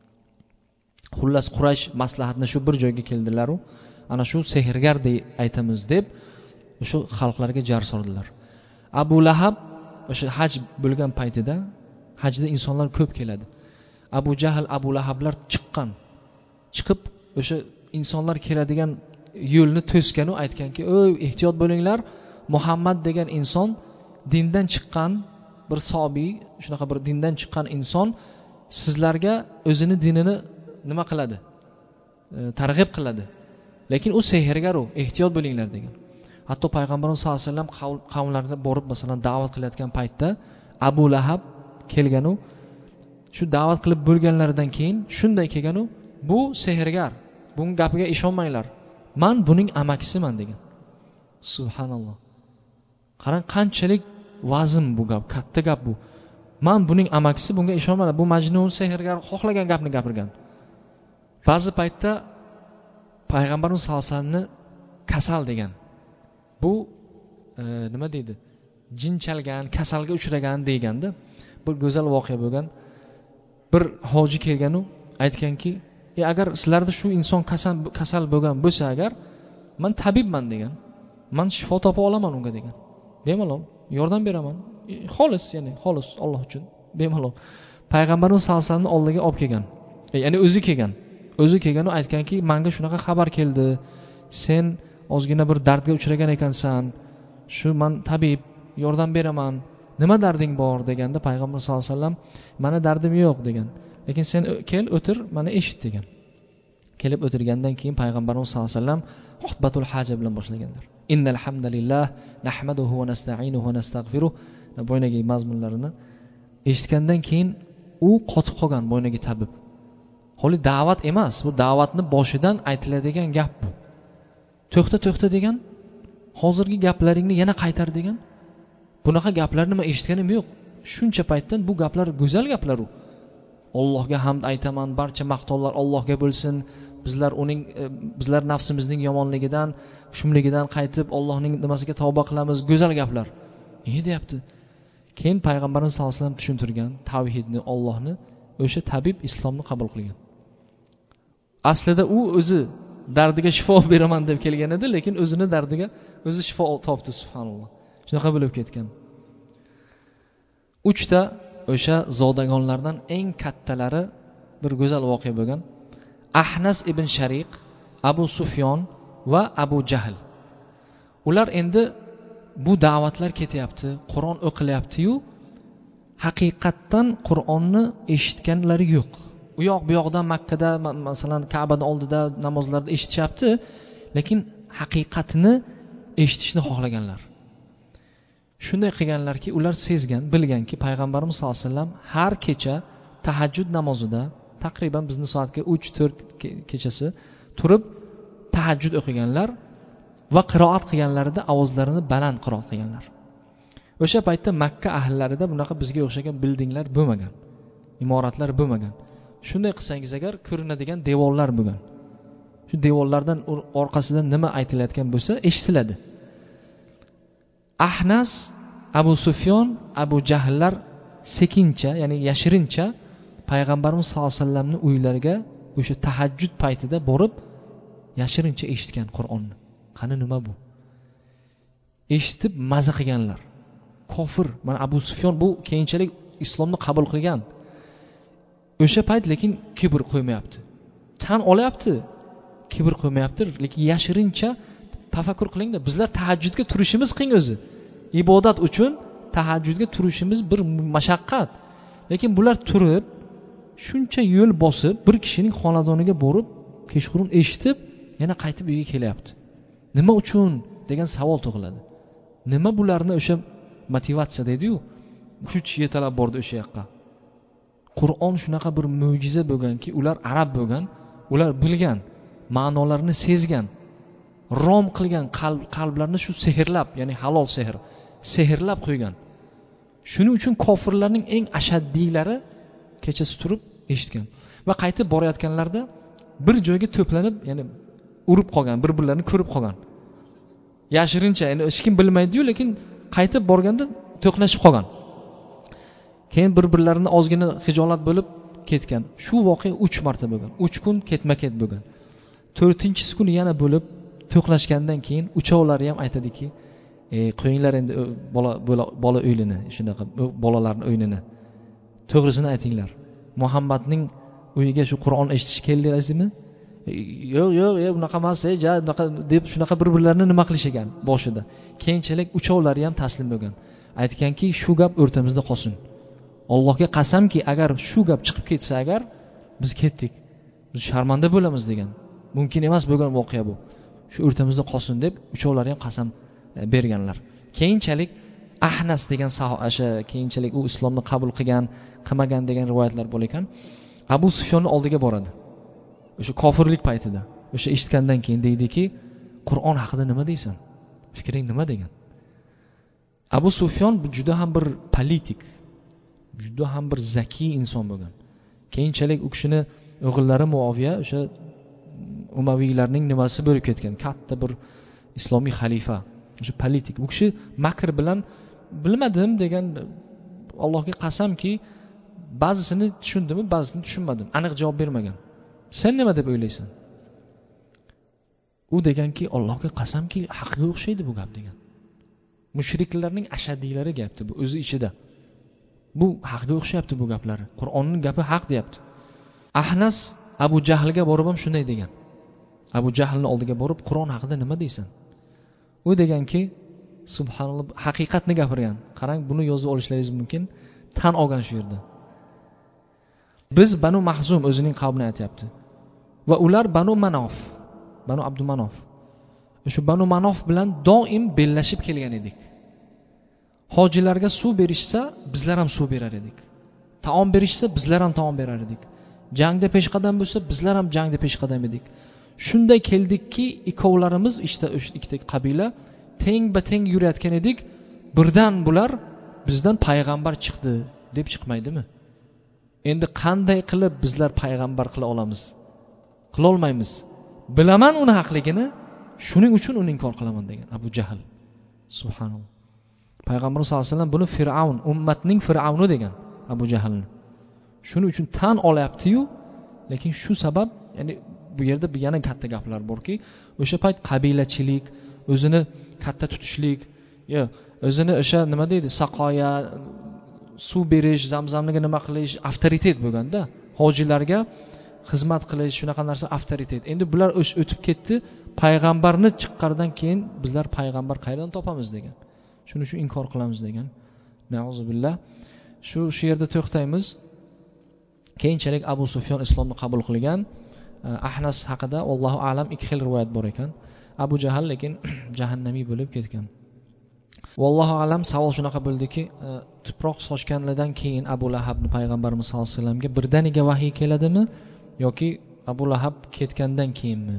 A: Xullas Quraysh maslahatni shu bir joyga keldilar u, ana shu sehrgar deb aytamiz deb o'sha xalqlarga jar soldilar. Abu Lahab o'sha haj bo'lgan paytida, hajda insonlar ko'p keladi. Abu Jahl, Abu Lahablar chiqqan. Chiqib o'sha insonlar keladigan yo'lni to'sgan u aytganki, "Ey, ehtiyot bo'linglar, Muhammad degan inson dindan chiqqan bir sobiy, shunaqa bir dindan chiqqan inson sizlarga o'zini dinini nima qiladi? E, targ'ib qiladi. Lekin u sehrgar, u ehtiyot bo'linglar" degan. Hatto payg'ambarimiz sollallohu alayhi vasallam qavmlarga borib masalan da'vat qilayotgan paytda Abu Lahab kelgan, u shu da'vat qilib bo'lganlaridan keyin shunday kelgan, u bu sehrgar, buning gapiga ishonmanglar. Men buning amakisiman degan. Subhanalloh. Qarang qanchalik vazn bu gap, katta gap bu. Men buning amakisi, bunga ishonmanglar. Bu majnun, sehrgar, xohlagan gapni gapirgan. Ba'zi paytda payg'ambarimiz sollallohu alayhi vasallamni kasal degan. Bu e, nima deydi? Jin chalgan, kasalga uchragan deganda bir go'zal voqea bo'lgan. Bir hoji kelgan, u aytganki, "E agar sizlarda shu inson kasal kasal bo'lgan bo'lsa agar, men tabibman" degan. "Men shifo topa olaman unga" degan. Bemalol yordam beraman. E, xolis, ya'ni xolis Alloh uchun bemalol. Payg'ambarimiz sollallohu alayhi vasallamning oldiga olib kelgan. E, ya'ni o'zi kelgan. O'zi kelgan, u aytganki, "Menga shunaqa xabar keldi. Sen ozgina bir dardga uchragan ekansan. Shu men tabib, yordam beraman. Nima darding bor?" deganda payg'ambar sollallohu alayhi vasallam, "Meni dardim yo'q" degan. "Lekin sen kel, o'tir, meni eshit" degan. Kelib o'tirgandan keyin payg'ambarimiz sollallohu alayhi vasallam xutbatul haja bilan boshlaganlar. Innal hamdalillah nahmaduhu va nasta'inuhu va nastaghfiruh bo'ynagi mazmunlarini eshitgandan keyin u qotib qolgan, bo'ynagi tabib. Holi da'vat emas, bu da'vatni boshidan aytiladigan gap bu. To'xta, to'xta degan, hozirgi gaplaringni yana qaytar degan. Bunaqa gaplarni men eshitganim yo'q. Shuncha paytdan bu gaplar go'zal gaplar u. Allohga hamd aytaman, barcha maqtovlar Allohga bo'lsin. Bizlar uning e, bizlar nafsimizning yomonligidan, shumligidan qaytib Allohning nimasiga tavba qilamiz. Go'zal gaplar. Ne deyapti? Keyin payg'ambarimiz sollallohu alayhi vasallam tushuntirgan tavhidni, Allohni, o'sha tabib islomni qabul qilgan. Aslida u o'zi dardiga shifo beraman deb kelgan edi, lekin o'zini dardiga o'zi shifo topdi, subhanalloh. Shunaqa bo'lib ketgan. Uchta o'sha zodagonlardan eng kattalari bir go'zal voqea bo'lgan. Ahnas ibn Shariq, Abu Sufyon va Abu Jahl. Ular endi bu da'vatlar ketyapti, Qur'on o'qilyapti-yu, haqiqatdan Qur'onni eshitganlari yo'q. U yoq bu yoqdan Makkada, masalan, Ka'bani oldida namozlarda eshitishyapti, lekin haqiqatni eshitishni xohlaganlar. Shunday qilganlarki, ular sezgan, bilganki, payg'ambarimiz sollallohu alayhi vasallam har kecha tahajjud namozida, taqriban bizni soatga uch to'rt kechasi turib tahajjud o'qiganlar va qiroat qilganlarida ovozlarini baland qiroat qilganlar. O'sha paytda Makka ahillarida bunaqa bizga o'xshagan bildinglar bo'lmagan, imoratlar bo'lmagan. Shunday qilsangiz agar ko'rinadigan devorlar bo'lgan. Shu devorlardan orqasidan nima aytilayotgan bo'lsa eshitiladi. Ahnas, Abu Sufyon, Abu Jahllar sekincha, ya'ni yashirincha payg'ambarimiz sollallohu alayhi vasallamning uylariga o'sha tahajjud paytida borib yashirincha eshitgan Qur'onni. Qani nima bu? Eshitib maza qilganlar. Kofir. Mana Abu Sufyon bu keyinchalik islomni qabul qilgan. O'sha payt lekin kibr qo'ymayapti. Tan olyapti, kibr qo'ymayapti, lekin yashirincha tafakkur qilingda, bizlar tahajjudga turishimiz qiyin o'zi. Ibodat uchun tahajjudga turishimiz bir mashaqqat. Lekin bular turib, shuncha yo'l bosib, bir kishining xonadoniga borib, kechqurun eshitib, yana qaytib uyga kelyapti. Nima uchun degan savol tug'iladi. Nima bularni o'sha motivatsiya deydi-yu, kuch yetalab bordi o'sha yoqqa. Qur'on shunaqa bir mo'jiza bo'lganki, ular arab bo'lgan, ular bilgan, ma'nolarini sezgan, rom qilgan qalb qalblarni shu sehrlab, ya'ni halol sehr, sehrlab qo'ygan. Shuning uchun kofirlarning eng ashaddiylari kechasi turib eshitgan va qaytib borayotganlarda bir joyga to'planib, ya'ni urib qolgan, bir-birlarini ko'rib qolgan. Yashirincha, ya'ni hech kim bilmaydi-yu, lekin qaytib borganda to'qnashib qolgan. Keyin bir-birlarini ozgina xijolat bo'lib ketgan. Shu voqea uch marta bo'lgan. uch kun ketma-ket bo'lgan. to'rtinchisi kuni yana bo'lib to'qnashgandan keyin uchovlari ham aytadiki, "Ey, qo'yinglar endi bola bola, bola o'yinini, shunaqa bolalarning o'yinini. To'g'risini aytinglar. Muhammadning uyiga shu Qur'on eshitish keldingizmi?" "Yo'q, yo'q, yo'q, bunaqa emas, ey, ja, bunaqa" deb shunaqa bir-birlarini nima qilishagan boshida. Keyinchalik uchovlari ham taslim bo'lgan. Aytganki, "Shu gap o'rtamizda qolsin. Allohga qasamki, agar shu gap chiqib ketsa, agar biz ketdik. Biz sharmanda bo'lamiz" degan. Mumkin emas bo'lgan voqea bu. Shu o'rtamizda qolsin deb uchovlari ham qasam berganlar. Keyinchalik Ahnas degan sahoba, keyinchalik u islomni qabul qilgan, qilmagan degan rivoyatlar bor ekan. Abu Sufyonning oldiga boradi. O'sha kofirlik paytida. O'sha eshitgandan keyin deydiki, "Qur'on haqida nima deysan? Fikring nima?" degan. Abu Sufyon bu juda ham bir politik, juda ham bir zakiy inson bo'lgan. Keyinchalik u kishini o'g'illari Muaviya o'sha Umaviylarning nimasi bo'lib ketgan, katta bir islomiy xalifa, o'sha politik. Bu kishi makr bilan bilmadim degan, Allohga qasamki, ba'zisini tushundim, ba'zisini tushunmadim. Aniq javob bermagan. "Sen nima deb o'ylaysan?" U deganki, "Allohga qasamki, haqqa o'xshaydi bu gap" degan. Mushriklarning ashadiylari gapti bu o'zi ichida. Bu haqqa o'xshayapti bu gaplari. Qur'onning gapi haq deyapti. Ahnas Abu Jahlga borib ham shunday degan. Abu Jahlning oldiga borib, "Qur'on haqida nima deysan?" U deganki, subhanalloh, haqiqatni gapirgan. Qarang, buni yozib olishlaringiz mumkin. Tan olgan shu yerda. Biz Banu Mahzum o'zining qavmini aytayapti. Va ular Banu Manof, Banu Abdumanof. Shu Banu Manof bilan doim bellashib kelgan edik. Hojilarga suv berishsa, bizlar ham suv berar edik. Taom berishsa, bizlar ham taom berar edik. Jangda peshqadam bo'lsa, bizlar ham jangda peshqadam edik. Shunday keldikki, ikkovlarimiz ishda işte, ikkita qabila teng-bateng yurayotgan edik. Birdan bular bizdan payg'ambar chiqdi deb chiqmaydimi? Endi qanday qilib bizlar payg'ambar qila olamiz? Qila olmaymiz. Bilaman uni haqligini, shuning uchun uni inkor qilaman degan Abu Jahl. Subhanalloh. Payg'ambar sollallohu alayhi vasallam buni Fir'aun, ummatning Fir'auni degan Abu Jahlni. Shuning uchun tan olyapti-yu, lekin shu sabab, ya'ni bu yerda yana katta gaplar borki, o'sha payt qabilachilik, o'zini katta tutishlik, yo, o'zini o'sha nima deydi, saqoya, suv berish, zamzamliga nima qilish, avtoritet bo'lganda, hojilarga xizmat qilish, shunaqa narsa avtoritet. Endi bular o'tib ketdi, payg'ambarni chiqqandan keyin bizlar payg'ambar qayerdan topamiz degan. Shuning uchun inkor qilamiz degan. Nauzubillah. Shu shu yerda to'xtaymiz. Keyinchalik Abu Sufyon islomni qabul qilgan. Ahnas haqida Allohu a'lam ikki xil rivoyat bor ekan. Abu Jahl lekin jahannamiy bo'lib ketgan. Vallohu a'lam. Savol shunaqa bo'ldiki, tuproq sochganlardan keyin Abu Lahabni payg'ambarimiz sollallohu alayhi vasallamga birdaniga vahiy keladimi yoki Abu Lahab ketgandan keyinmi?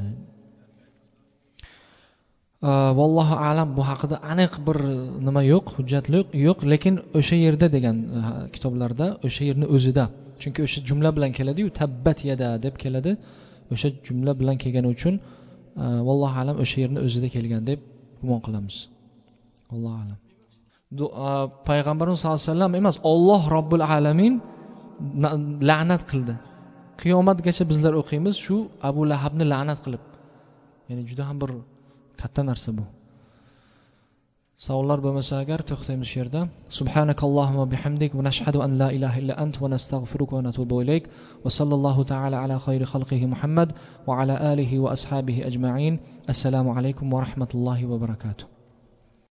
A: Vallohu a'lam, bu haqida aniq bir nima yo'q, hujjatlik yo'q, lekin o'sha yerda degan kitoblarda, o'sha yerni o'zida. Chunki o'sha jumla bilan keladi-yu, tabbat yada deb keladi. O'sha jumla bilan kelgani uchun vallohu a'lam o'sha yerni o'zida kelgan deb gumon qilamiz. Allohu a'lam. Payg'ambarimiz sollallohu alayhi vasallam emas, Alloh Robbul alamin la'nat qildi. Qiyomatgacha bizlar o'qiymiz shu Abu Lahabni la'nat qilib. Ya'ni juda ham bir katta narsa bu. Savollar bo'lmasa agar to'xtaymiz shu yerda. Subhanakallohumma bihamdik va nashhadu an la ilaha illa ant va nastag'firuka va natubu ilayk va sallallohu ta'ala ala khayri xalqihi Muhammad va ala alihi va ashabihi ajma'in. Assalomu alaykum va rahmatullohi va barakatuh.